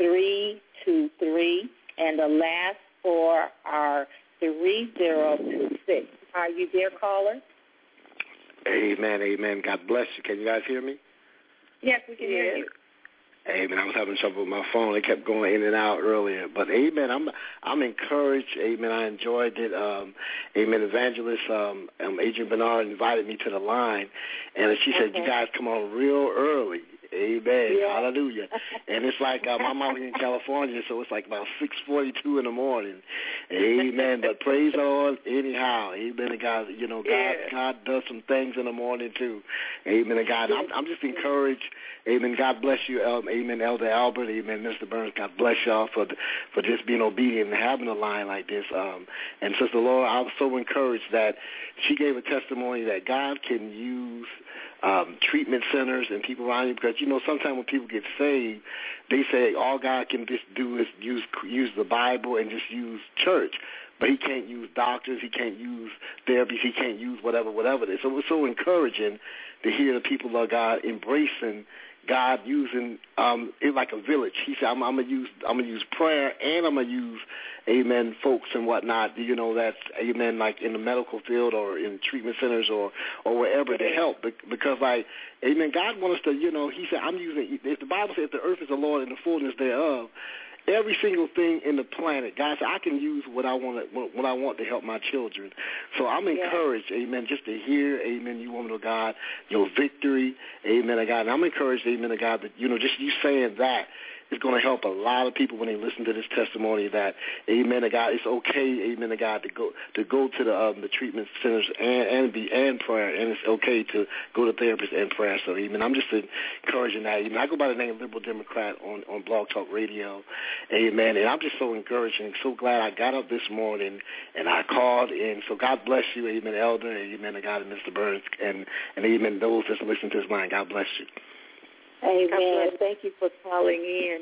323, and the last four are 3026. Are you there, caller? Amen, amen. God bless you. Can you guys hear me? Yes, we can hear you. Amen. I was having trouble with my phone. It kept going in and out earlier. But, amen, I'm encouraged. Amen. I enjoyed it. Amen. Evangelist Adrian Bernard invited me to the line, and she said, you guys come on real early. Amen. Yeah. Hallelujah. And it's like I'm out here in California, so it's like about 6:42 in the morning. Amen. But praise the Lord anyhow. Amen. And God, you know, God does some things in the morning too. Amen. And God, I'm just encouraged. Amen. God bless you. Amen. Elder Albert. Amen. Mr. Burns. God bless y'all for just being obedient and having a line like this. And Sister Laura, I was so encouraged that she gave a testimony that God can use treatment centers and people around you, because, you know, sometimes when people get saved, they say all God can just do is use the Bible and just use church. But he can't use doctors, he can't use therapies, he can't use whatever it is. So it was so encouraging to hear the people of God embracing God, using it like a village. He said, I'm gonna use prayer, and I'm gonna use, amen, folks and whatnot. You know, that's, amen, like in the medical field or in treatment centers or wherever to help, because, like, amen, God wants us to, you know, he said, I'm using. If the Bible says the earth is the Lord and the fullness thereof, every single thing in the planet, God said, I can use what I want to help my children. So I'm encouraged, amen, just to hear, amen, you woman of God, your victory, amen, of God. And I'm encouraged, amen, of God, that, you know, just you saying that is going to help a lot of people when they listen to this testimony that, amen, of God, it's okay, amen, of God, to go to the treatment centers and prayer, and it's okay to go to therapists and prayer. So, amen, I'm just encouraging that. Amen. I go by the name Liberal Democrat on Blog Talk Radio, amen, and I'm just so encouraged and so glad I got up this morning and I called in. So God bless you, amen, Elder, amen, of God, and Mr. Burns, and amen, those that listen to this line. God bless you. Amen. Thank you for calling in.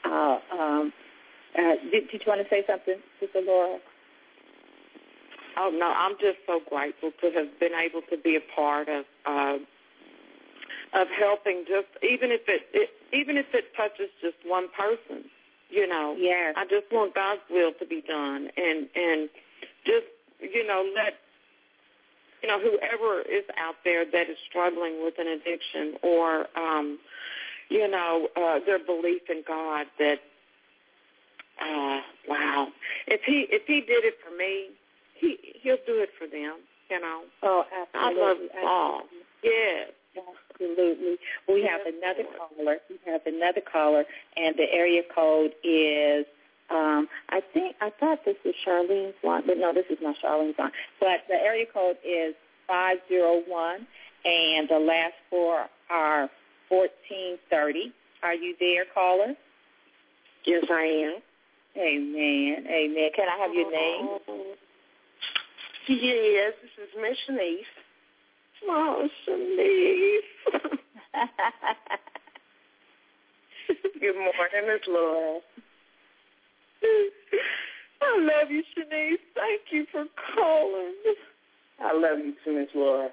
Did you want to say something, Sister Laura? Oh, no, I'm just so grateful to have been able to be a part of helping, just even if it touches just one person, you know. Yes. I just want God's will to be done, and just, you know, let, you know, whoever is out there that is struggling with an addiction or, you know, their belief in God, that, wow, if he did it for me, he'll do it for them, you know. Oh, absolutely. I love them all. Yes. Absolutely. We have another caller, and the area code is, I thought this was Charlene's line, but no, this is not Charlene's line. But the area code is 501, and the last four are 1430. Are you there, caller? Yes, I am. Amen. Amen. Can I have your name? Yes, this is Miss Shanice. Oh, Shanice. Good morning, Miss Laura. I love you, Shanice. Thank you for calling. I love you too, Miss Laura.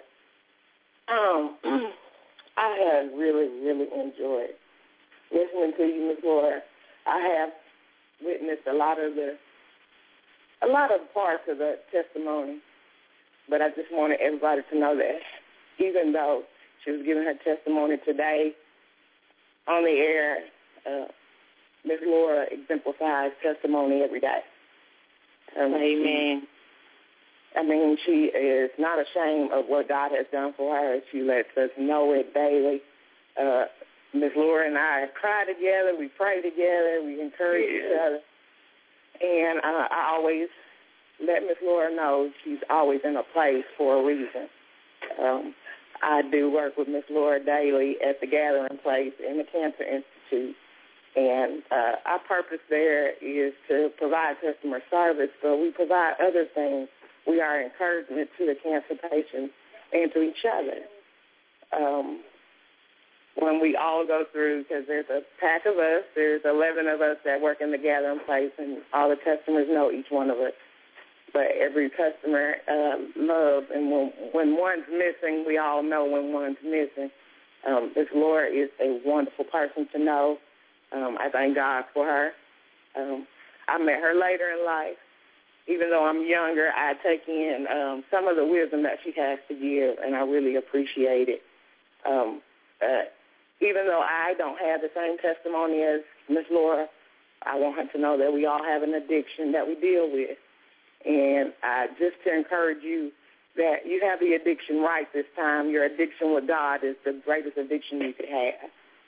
I have really, really enjoyed listening to you, Miss Laura. I have witnessed a lot of parts of the testimony, but I just wanted everybody to know that even though she was giving her testimony today on the air, Ms. Laura exemplifies testimony every day. Amen. She is not ashamed of what God has done for her. She lets us know it daily. Ms. Laura and I cry together. We pray together. We encourage each other. And I always let Ms. Laura know she's always in a place for a reason. I do work with Ms. Laura daily at the Gathering Place in the Cancer Institute. And our purpose there is to provide customer service, but we provide other things. We are encouragement to the cancer patients and to each other. When we all go through, because there's a pack of us, there's 11 of us that work in the Gathering Place, and all the customers know each one of us. But every customer loves, and when one's missing, we all know when one's missing. Ms. Laura is a wonderful person to know. I thank God for her. I met her later in life. Even though I'm younger, I take in some of the wisdom that she has to give, and I really appreciate it. even though I don't have the same testimony as Miss Laura, I want her to know that we all have an addiction that we deal with. And just to encourage you that you have the addiction right this time. Your addiction with God is the greatest addiction you could have.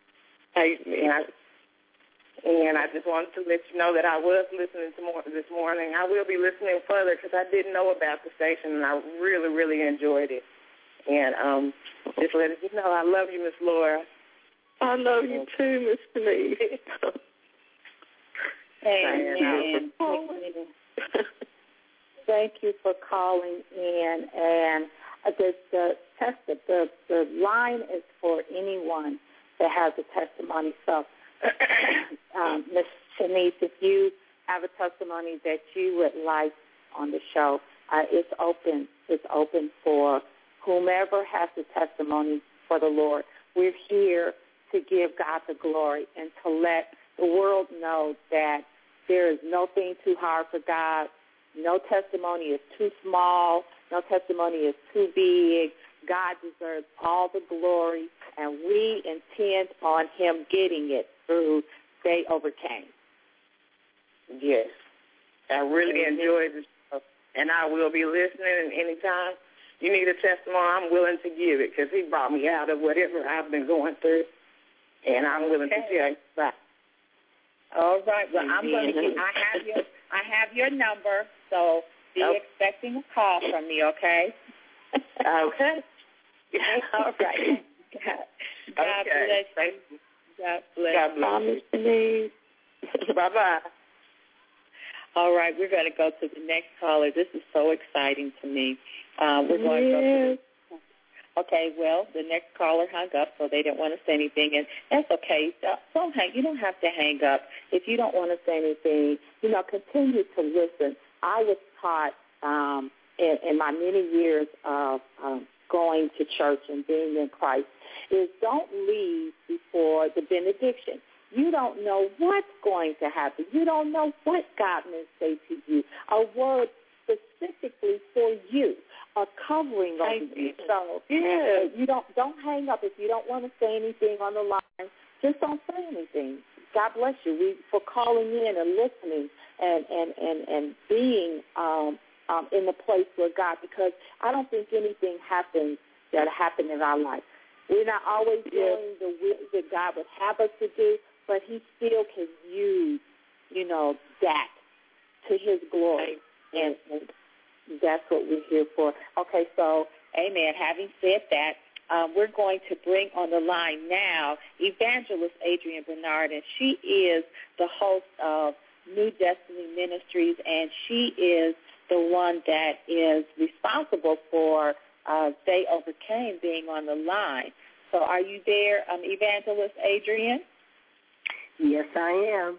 And I just wanted to let you know that I was listening to this morning. I will be listening further because I didn't know about the station, and I really, really enjoyed it. And just letting you know, I love you, Miss Laura. I love you too, Miss Denise. Amen. Thank you for calling in. And the line is for anyone that has a testimony. So, Ms. Shanice, if you have a testimony that you would like on the show, it's open. It's open for whomever has a testimony for the Lord. We're here to give God the glory and to let the world know that there is nothing too hard for God. No testimony is too small. No testimony is too big. God deserves all the glory, and we intend on him getting it through They Overcame. Yes. I really enjoyed the show, and I will be listening. And anytime you need a testimony, I'm willing to give it because he brought me out of whatever I've been going through, and I'm willing to tell you about it. All right. Well, I'm going to I have your number, so be expecting a call from me, okay? Okay. All right. God bless you. God bless you. Bye-bye. All right, we're going to go to the next caller. This is so exciting to me. We're going to go to Okay, well, the next caller hung up, so they didn't want to say anything, and that's okay. You don't have to hang up. If you don't want to say anything, continue to listen. I was taught in my many years of going to church and being in Christ is don't leave before the benediction. You don't know what's going to happen. You don't know what God may say to you, a word specifically for you, a covering over you. So you don't hang up. If you don't want to say anything on the line, just don't say anything. God bless you for calling in and listening and being in the place where God, because I don't think anything happens that happened in our life. We're not always doing the will that God would have us to do, but he still can use, that to his glory. And that's what we're here for. Okay, so, amen. Having said that, we're going to bring on the line now Evangelist Adrienne Bernard, and she is the host of New Destiny Ministries, and she is the one that is responsible for They Overcame being on the line. So are you there, Evangelist Adrienne? Yes, I am.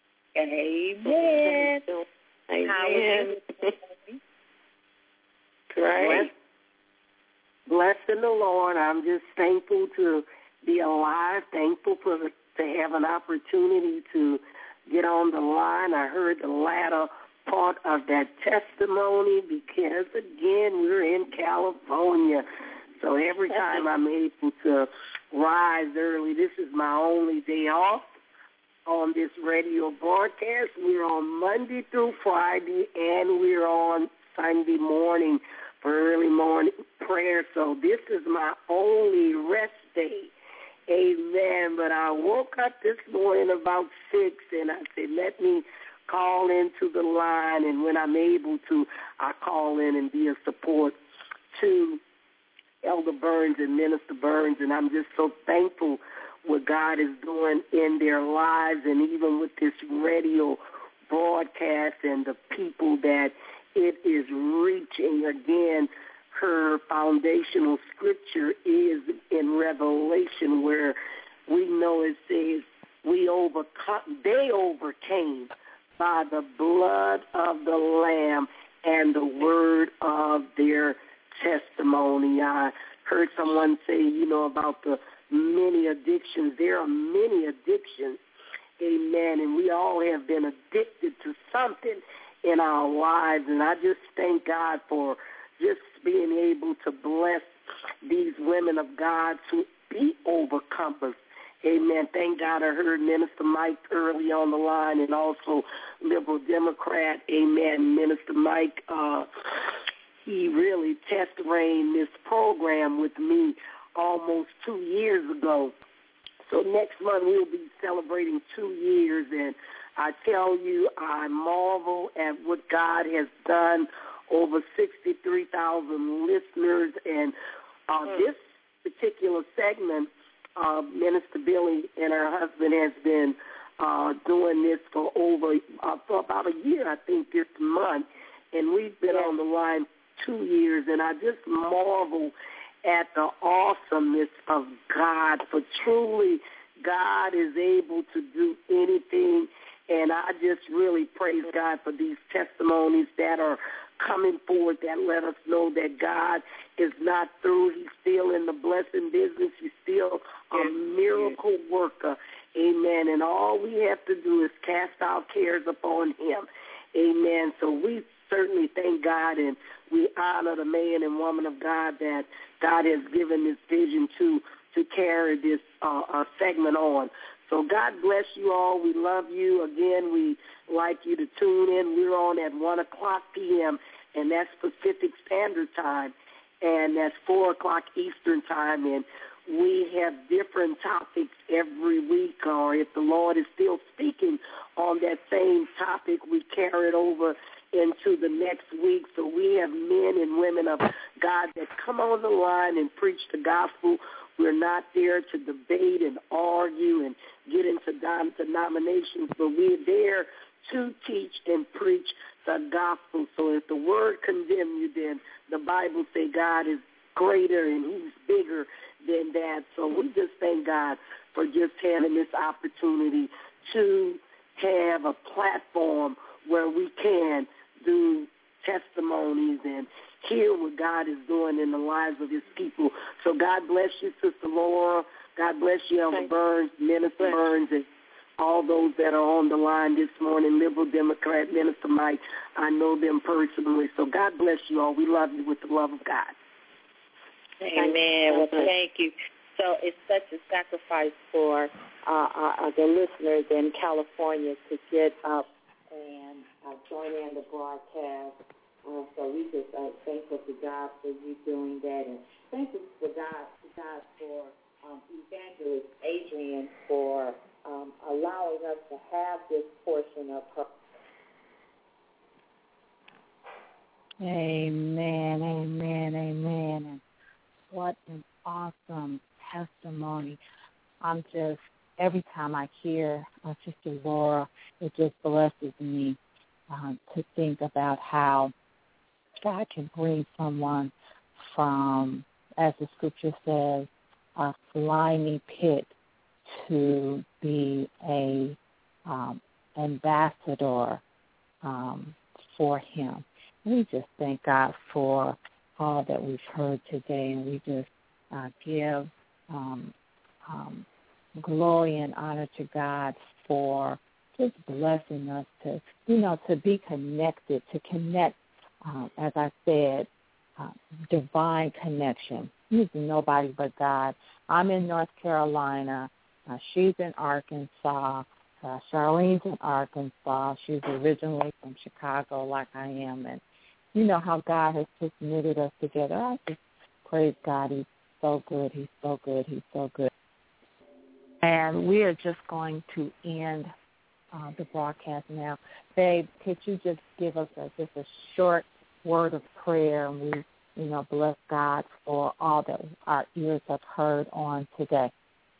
Amen. Amen. How are you? Great. Blessed in the Lord. I'm just thankful to be alive, thankful to have an opportunity to get on the line. I heard the latter part of that testimony because, again, we're in California. So every time I'm able to rise early, this is my only day off on this radio broadcast. We're on Monday through Friday, and we're on Sunday morning for early morning prayer. So this is my only rest day. Amen. But I woke up this morning about 6, and I said, let me call into the line, and when I'm able to, I call in and be a support to Elder Burns and Minister Burns, and I'm just so thankful what God is doing in their lives, and even with this radio broadcast and the people that it is reaching. Again, her foundational scripture is in Revelation, where we know it says they overcame by the blood of the Lamb and the word of their testimony. I heard someone say, about the many addictions. There are many addictions, amen, and we all have been addicted to something in our lives, and I just thank God for just being able to bless these women of God to be overcomers Amen. Thank God I heard Minister Mike early on the line, and also Liberal Democrat. Amen. Minister Mike, he really test-reigned this program with me almost 2 years ago. So next month we'll be celebrating 2 years, and I tell you, I marvel at what God has done. Over 63,000 listeners, and this particular segment, Minister Billy and her husband has been doing this for about a year, I think, this month, and we've been on the line 2 years, and I just marvel at the awesomeness of God, for truly God is able to do anything, and I just really praise God for these testimonies that are coming forward that let us know that God is not through. He's still in the blessing business. He's still a miracle worker. Amen. And all we have to do is cast our cares upon him. Amen. So we certainly thank God, and we honor the man and woman of God that God has given this vision to carry this segment on. So God bless you all. We love you. Again, we like you to tune in. We're on at 1 o'clock p.m., and that's Pacific Standard Time, and that's 4 o'clock Eastern Time. And we have different topics every week, or if the Lord is still speaking on that same topic, we carry it over into the next week. So we have men and women of God that come on the line and preach the gospel. We're not there to debate and argue and get into denominations, but we're there to teach and preach the gospel. So if the word condemn you, then the Bible say God is greater and he's bigger than that. So we just thank God for just having this opportunity to have a platform where we can do testimonies and hear what God is doing in the lives of his people. So God bless you, Sister Laura. God bless you, Elder Burns, Minister Burns, and all those that are on the line this morning, Liberal Democrat, Minister Mike. I know them personally. So God bless you all. We love you with the love of God. Amen. Well, thank you. So it's such a sacrifice for the listeners in California to get up and join in the broadcast. So we just thankful to God for you doing that, and thankful to God for Evangelist Adrian for allowing us to have this portion of her. Amen, amen, amen. And what an awesome testimony. I'm just, every time I hear Sister Laura, it just blesses me to think about how God can bring someone from, as the scripture says, a slimy pit to be a ambassador for him. We just thank God for all that we've heard today, and we just give glory and honor to God for just blessing us to, to be connected, to connect, as I said, divine connection. He's nobody but God. I'm in North Carolina. She's in Arkansas. Charlene's in Arkansas. She's originally from Chicago like I am. And you know how God has just knitted us together. I just praise God. He's so good. He's so good. He's so good. And we are just going to end the broadcast now. Babe, could you just give us just a short word of prayer, and we, bless God for all that our ears have heard on today.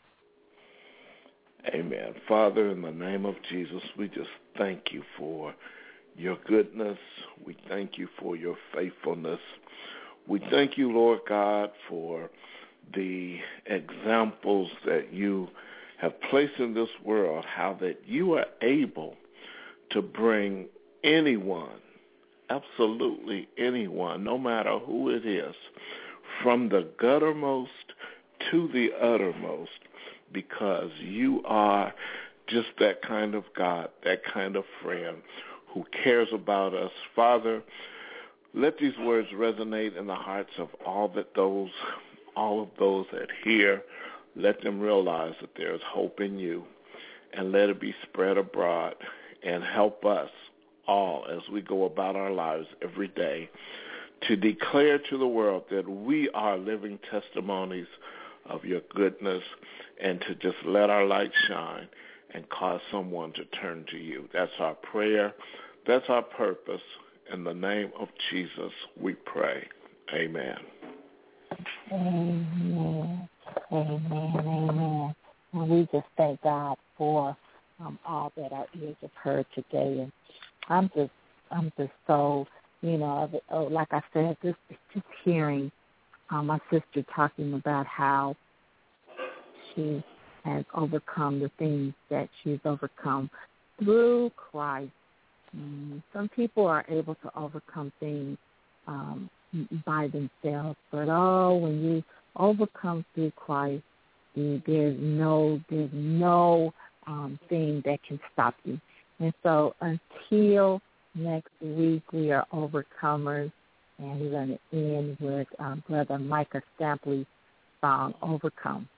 Amen. Father, in the name of Jesus, we just thank you for your goodness. We thank you for your faithfulness. We thank you, Lord God, for the examples that you have placed in this world, how that you are able to bring anyone, absolutely anyone, no matter who it is, from the guttermost to the uttermost, because you are just that kind of God, that kind of friend who cares about us. Father, let these words resonate in the hearts of all of those that hear. Let them realize that there is hope in you, and let it be spread abroad, and help us all as we go about our lives every day to declare to the world that we are living testimonies of your goodness, and to just let our light shine and cause someone to turn to you. That's our prayer. That's our purpose. In the name of Jesus, we pray. Amen. Amen. Amen. Amen. And we just thank God for all that our ears have heard today. And I'm just so, like I said, just hearing my sister talking about how she has overcome the things that she's overcome through Christ. Some people are able to overcome things by themselves, but when you overcome through Christ, there's no thing that can stop you. And so until next week, we are overcomers, and we're going to end with Brother Micah Stampley's song, Overcome.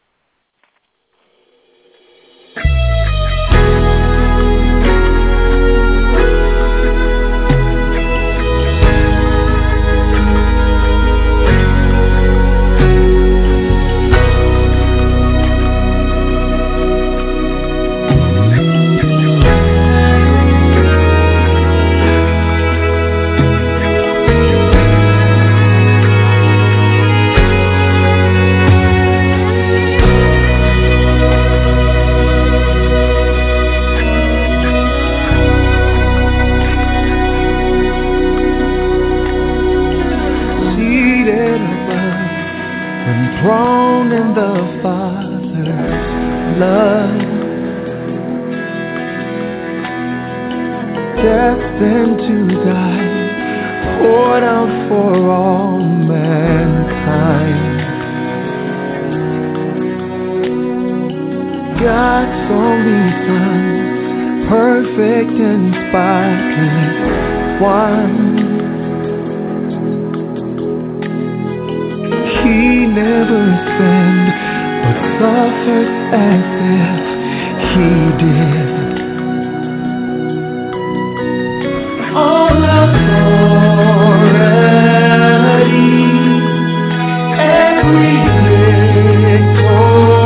Thrown in the Father's love, destined to die, poured out for all mankind. God's only Son, perfect and spotless one. He never sinned, but suffered as if he did. All authority, every victory.